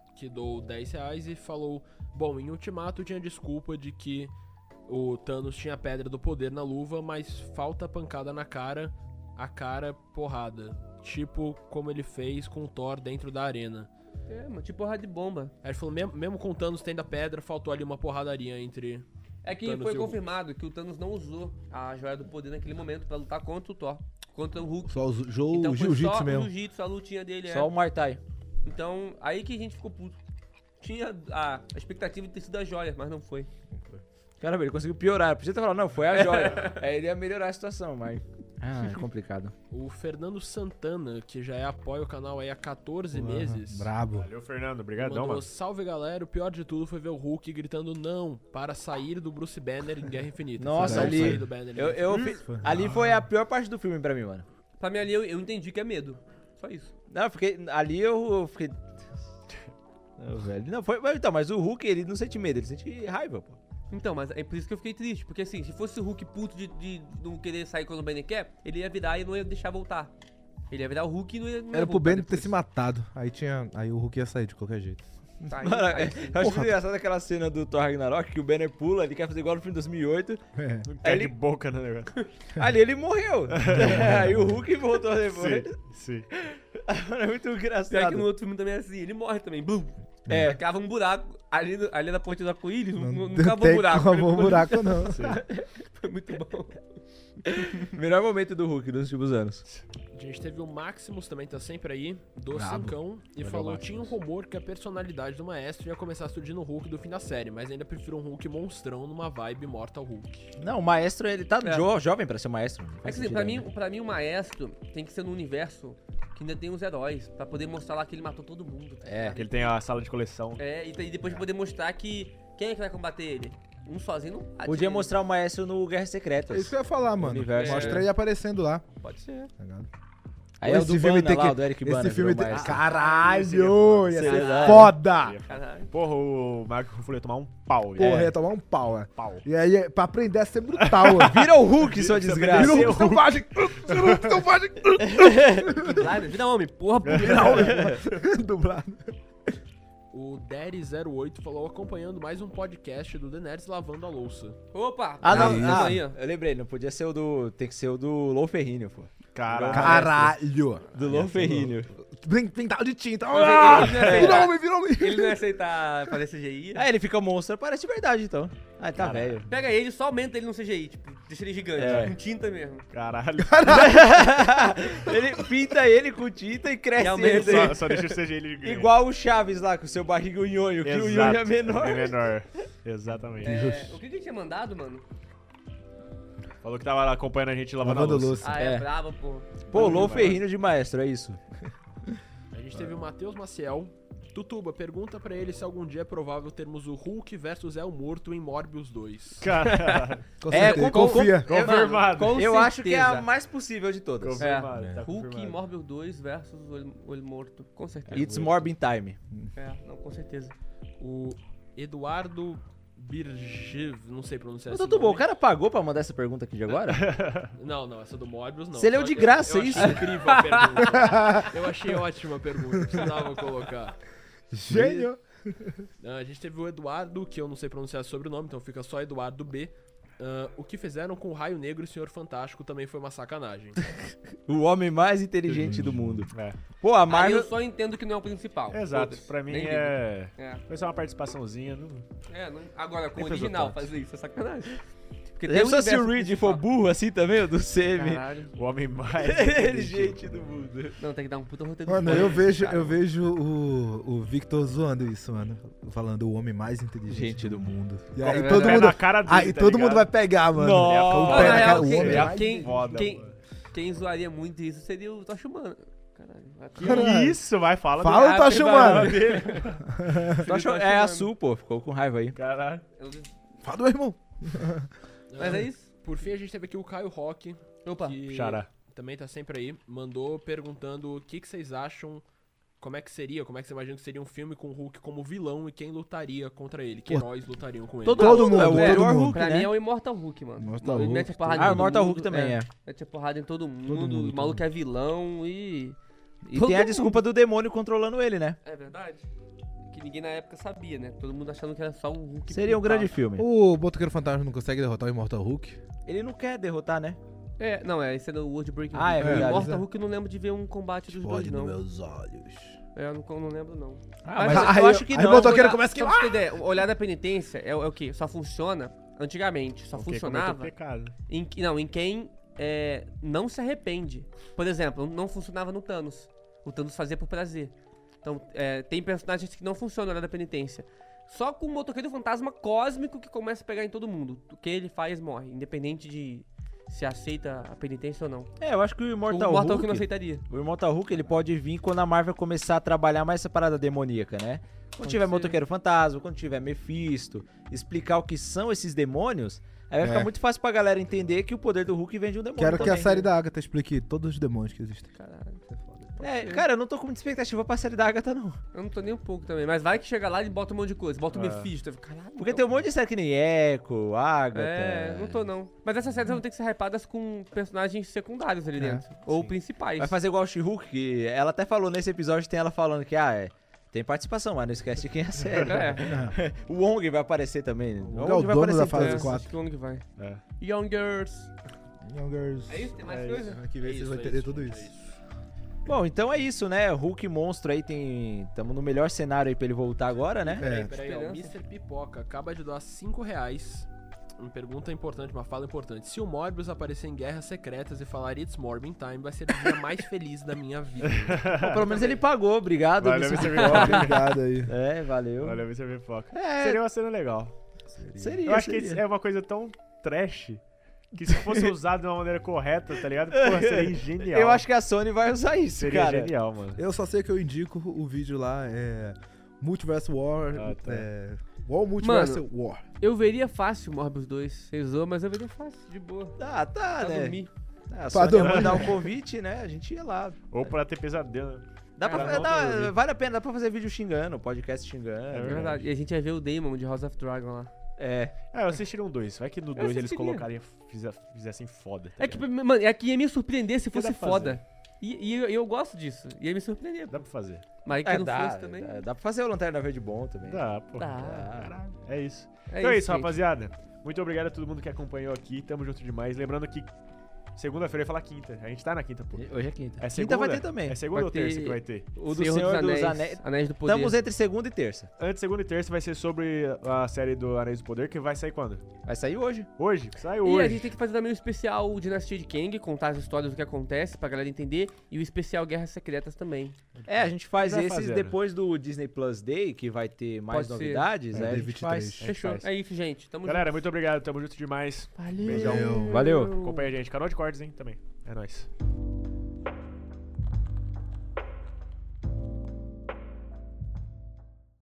que doou R$10 e falou: bom, em Ultimato tinha desculpa de que o Thanos tinha a Pedra do Poder na luva, mas falta pancada na cara, a cara porrada. Tipo como ele fez com o Thor dentro da arena. Mano, tipo porrada de bomba. Aí ele falou, mesmo com o Thanos tendo a pedra, faltou ali uma porradaria entre... É que Thanos foi e o confirmado que o Thanos não usou a Joia do Poder naquele momento pra lutar contra o Thor, contra o Hulk. Só usou Então o foi jiu-jitsu só o mesmo. jiu-jitsu, a lutinha dele. Só o Muay Thai. Então, aí que a gente ficou puto. Tinha a expectativa de ter sido a joia, mas não foi. Caramba, ele conseguiu piorar. Podia ter falado, não, foi a joia. Aí ele ia melhorar a situação, mas... é complicado. O Fernando Santana, que já apoia o canal aí há 14 meses... Brabo. Valeu, Fernando. Obrigadão, mandou, mano. salve galera, o pior de tudo foi ver o Hulk gritando não para sair do Bruce Banner em Guerra Infinita. Nossa, Não ali- sair do Banner em Guerra Infinita. Ali foi a pior parte do filme pra mim, mano. Pra mim ali eu entendi que é medo. Só isso. Não, eu fiquei... Ali eu fiquei... Não, velho. Não, foi... Então, mas o Hulk, ele não sente medo, ele sente raiva, pô. Então, mas é por isso que eu fiquei triste. Porque assim, se fosse o Hulk puto de não querer sair quando o Banner quer, ele ia virar e não ia deixar voltar. Ele ia virar o Hulk e não ia Era pro voltar Ben ter depois. se matado. Aí o Hulk ia sair de qualquer jeito. Tá, Mano, aí- eu acho muito engraçado aquela cena do Thor Ragnarok, que o Banner pula, ele quer fazer igual no filme de 2008. É. Cai ele- de boca no negócio. Ali ele morreu. Aí o Hulk voltou depois. Sim. Mano, é muito Pior que engraçado. no outro filme também é assim, ele morre também. Blum. É. Cava um buraco. Ali na ponte do arco-íris, não tem cavou um buraco. cavou um buraco, não. Foi muito bom. Melhor momento do Hulk nos últimos anos. A gente teve o Maximus, também tá sempre aí, do Brabo. Cincão, e Valeu, falou, Maximus. tinha um rumor que a personalidade do Maestro ia começar a surgir no Hulk do fim da série, mas ainda prefiro um Hulk monstrão numa vibe Mortal Hulk. Não, o maestro, ele tá jovem pra ser o maestro. Não É que faz assim, sentido pra ainda. mim o maestro tem que ser num universo que ainda tem os heróis, pra poder mostrar lá que ele matou todo mundo. tá É. ligado? Que ele tem a sala de coleção. E depois poder mostrar que quem é que vai combater ele? Um sozinho não bate Podia ele. mostrar o maestro no Guerras É Secretas. isso que eu ia falar, mano. Universo. Mostra ele aparecendo lá. Pode ser. Tá ligado? Aí é o do Bana lá, o do Eric Bana. Esse filme virou tem... maestro. Caralho! Ia Sei ser lá. foda! Caralho. Porra, o Marco Ruffalo ia tomar um pau. Porra, ia tomar um pau, é. Pau. E aí, pra aprender a ser brutal, ó. Vira o Hulk, sua desgraça. Vira um Hulk selvagem! Vira um Hulk selvagem! Lá, vira homem, porra, Dublado. O Daddy08 falou, acompanhando mais um podcast do The Nerds Lavando a Louça. Opa! Ah, não, Aí, ah, aí, ó. eu lembrei, não podia ser o do... Tem que ser o do Lou Ferrigno, pô. Caralho. Caralho! Do Lou Ferrigno. Pintado de tinta. Mas Ah! ele não ia Vira aceitar- homem, vira homem! Ele não ia aceitar fazer CGI. Aí ele fica monstro, parece de verdade, então. Ah, tá velho. Pega ele, só aumenta ele no CGI, tipo, deixa ele gigante, É. com tinta mesmo. Caralho. Ele pinta ele com tinta e cresce E aumenta. ele. Só deixa o CG ele... Igual o Chaves lá, com o seu barriga nhonho, que o nhonho é menor. É menor. Exatamente. O que ele tinha mandado, mano? Falou que tava acompanhando a gente lavando, Lavando a louça. Ah, é, É. brava, pô. Pô, Lou Ferrigno de maestro, é isso. A gente teve o Matheus Maciel. Tutuba, pergunta pra ele se algum dia é provável termos o Hulk versus El Morto em Morbius 2. Caralho. Com É, certeza, com- confia. Confirmado. Com Eu acho que é a certeza. mais possível de todas. Confirmado. É. Tá Hulk e confirmado. Morbius 2 versus o Olho Morto. Com certeza. It's Morbin Time. É, não, com certeza. O Eduardo Birgiv, não sei pronunciar Ô, esse Tutubo, o nome. cara pagou pra mandar essa pergunta aqui de agora? Não, essa do Morbius não. Você leu Só de que graça eu isso? achei incrível a pergunta. Eu achei ótima a pergunta, precisava colocar. Gênio. A gente teve o Eduardo, que eu não sei pronunciar sobre o nome, então fica só Eduardo B. O que fizeram com o Raio Negro e o Senhor Fantástico também foi uma sacanagem. O homem mais inteligente do mundo. É. Pô, a Aí Marvel... eu só entendo que não é o principal. Exato. Foda-se, Pra mim nem é... ligo. É. Foi só uma participaçãozinha. Não... Agora, com o Nem pesou original tanto. fazer isso é sacanagem. Porque Já pensou se o universo Reed for principal. burro assim também, o do CM? Caralho. O homem mais... Inteligente do mundo. Não, tem que dar um puta roteiro. Mano, foda, cara. eu vejo o Victor zoando isso, mano. Falando o homem mais inteligente Gente do do mundo. E É aí verdade. todo Pé mundo... na cara dele, Aí tá todo ligado? mundo vai pegar, mano. Nossa. Com o Na pé na real, cara. O quem- homem é mais... quem- foda, quem- mano. Quem zoaria muito isso seria o Tocha Humana. Caralho. Que Caralho. isso, vai, fala. Fala dele. o Tocha Humana. dele. É a Su, pô. Ficou com raiva aí. Caralho. Fala do meu irmão. Mas é isso. Por fim, a gente teve aqui o Caio Rock, Opa. que Xará. também tá sempre aí. Mandou perguntando o que vocês acham, como é que você imagina que seria um filme com o Hulk como vilão e quem lutaria contra ele, que Pô. heróis lutariam com ele. Todo mundo, é o todo melhor mundo. Hulk, Pra né? mim é o Immortal Hulk, mano. Immortal Ele Hulk, mete a porrada em Ah, o todo Immortal mundo, Hulk também é. Mete a porrada em todo mundo. mundo, O maluco é vilão e... E Todo tem a mundo. desculpa do demônio controlando ele, né? É verdade. que ninguém na época sabia, né? Todo mundo achando que era só um Hulk. Seria um grande pau. filme. O Motoqueiro Fantasma não consegue derrotar o Immortal Hulk? Ele não quer derrotar, né? Esse é do World Breaking. Ah, é verdade. Mortal Hulk eu não lembro de ver um combate dos dois, não. meus olhos. Eu não lembro, não. Mas aí eu acho que aí não. o motoqueiro Olhar- começa a só pra queimar. você ter ideia, o olhar da penitência é o quê? Só funciona antigamente. Só Porque funcionava cometeu pecado. em quem não se arrepende. Por exemplo, não funcionava no Thanos. O Thanos fazia por prazer. Então, tem personagens que não funcionam na olhar da penitência. Só com o motoqueiro fantasma cósmico que começa a pegar em todo mundo. O que ele faz morre, independente de se aceita a penitência ou não. Eu acho que o O Immortal Mortal Hulk... Hulk não aceitaria. O Immortal Hulk, ele pode vir quando a Marvel começar a trabalhar mais essa parada demoníaca, né? Quando tiver ser. Motoqueiro Fantasma, quando tiver Mephisto, explicar o que são esses demônios, aí vai ficar muito fácil pra galera entender que o poder do Hulk vem de um demônio Quero que também. a série da Agatha explique todos os demônios que existem. Caralho, isso é foda. Cara, eu não tô com muita expectativa pra série da Agatha, não. Eu não tô nem um pouco também. Mas vai que chega lá e bota um monte de coisa. Bota o Mephisto. Eu fico, caralho. Porque então- tem um monte de série que nem Echo, Agatha... Não tô não. Mas essas séries vão ter que ser hypadas com personagens secundários ali dentro. Ou principais. Vai fazer igual o She-Hulk, que ela até falou nesse episódio, tem ela falando que, tem participação, mas não esquece de quem é a série. O Wong vai aparecer também. é o Wong vai dono aparecer da em fase todos. 4. Acho que o ano que vai. É. Youngers. Youngers. É isso? Tem mais coisa? Aqui vê se vocês vão entender tudo isso. Bom, então é isso, né? Hulk monstro aí tem... Tamo no melhor cenário aí pra ele voltar agora, né? Peraí, ó, o Esperança. Mr. Pipoca acaba de doar R$5. Uma pergunta importante, uma fala importante. Se o Morbius aparecer em Guerras Secretas e falar It's Morbin Time, vai ser o dia mais feliz da minha vida. Bom, pelo menos ele pagou, obrigado. Valeu, Mr. Mr. Pipoca. Obrigado aí. Valeu. Valeu, Mr. Pipoca. É. Seria uma cena legal. Seria, Eu acho seria. que é uma coisa tão trash que se fosse usado de uma maneira correta, tá ligado? Pô, seria genial. Eu acho que a Sony vai usar isso, seria cara. genial, mano. Eu só sei que eu indico o vídeo lá, Multiverse War, Ah, tá. War Multiverse Mano, War. Eu veria fácil o Morbius 2. Você usou, mas eu veria fácil, de boa. Tá, Pra né? dormir. A Sony ia dormir. mandar um convite, né? A gente ia lá. Ou pra ter pesadelo. Dá pra, Cara, não dormir. vale a pena, dá pra fazer vídeo xingando, podcast xingando. É É verdade. verdade. E a gente ia ver o Damon de House of Dragon lá. Eu assistiria um 2. Vai que no 2 eles assistiria. colocariam, fizessem foda. Tá É que, ligado? mano, é que ia me surpreender se Que dá fosse pra foda. E eu gosto disso. Ia me surpreender. Dá pra fazer. Mas que não fosse também. Dá pra fazer o Lanterna Verde bom também. Dá, pô. Dá. Caralho. É isso. É Então é isso, gente. rapaziada. Muito obrigado a todo mundo que acompanhou aqui. Tamo junto demais. Lembrando que segunda-feira eu ia falar quinta. A gente tá na quinta, pô. Hoje é quinta. É segunda? Quinta vai ter também. É segunda Vai ou terça ter- que vai ter? O do Senhor dos Anéis. Anéis do Poder. Estamos entre segunda e terça. Antes, segunda e terça vai ser sobre a série do Anéis do Poder, que vai sair quando? Vai sair hoje. Hoje? Sai E hoje. a gente tem que fazer também o especial Dinastia de Kang, contar as histórias do que acontece pra galera entender. E o especial Guerras Secretas também. A gente faz Vai esses fazendo. depois do Disney Plus Day, que vai ter mais Pode ser. novidades. É, a dia gente 23. faz. gente Fechou. faz. É isso, gente. Tamo Galera, junto. muito obrigado. Tamo junto demais. Valeu. Beijão. Valeu. Acompanha a gente. Canal de cortes, hein, também. É nóis.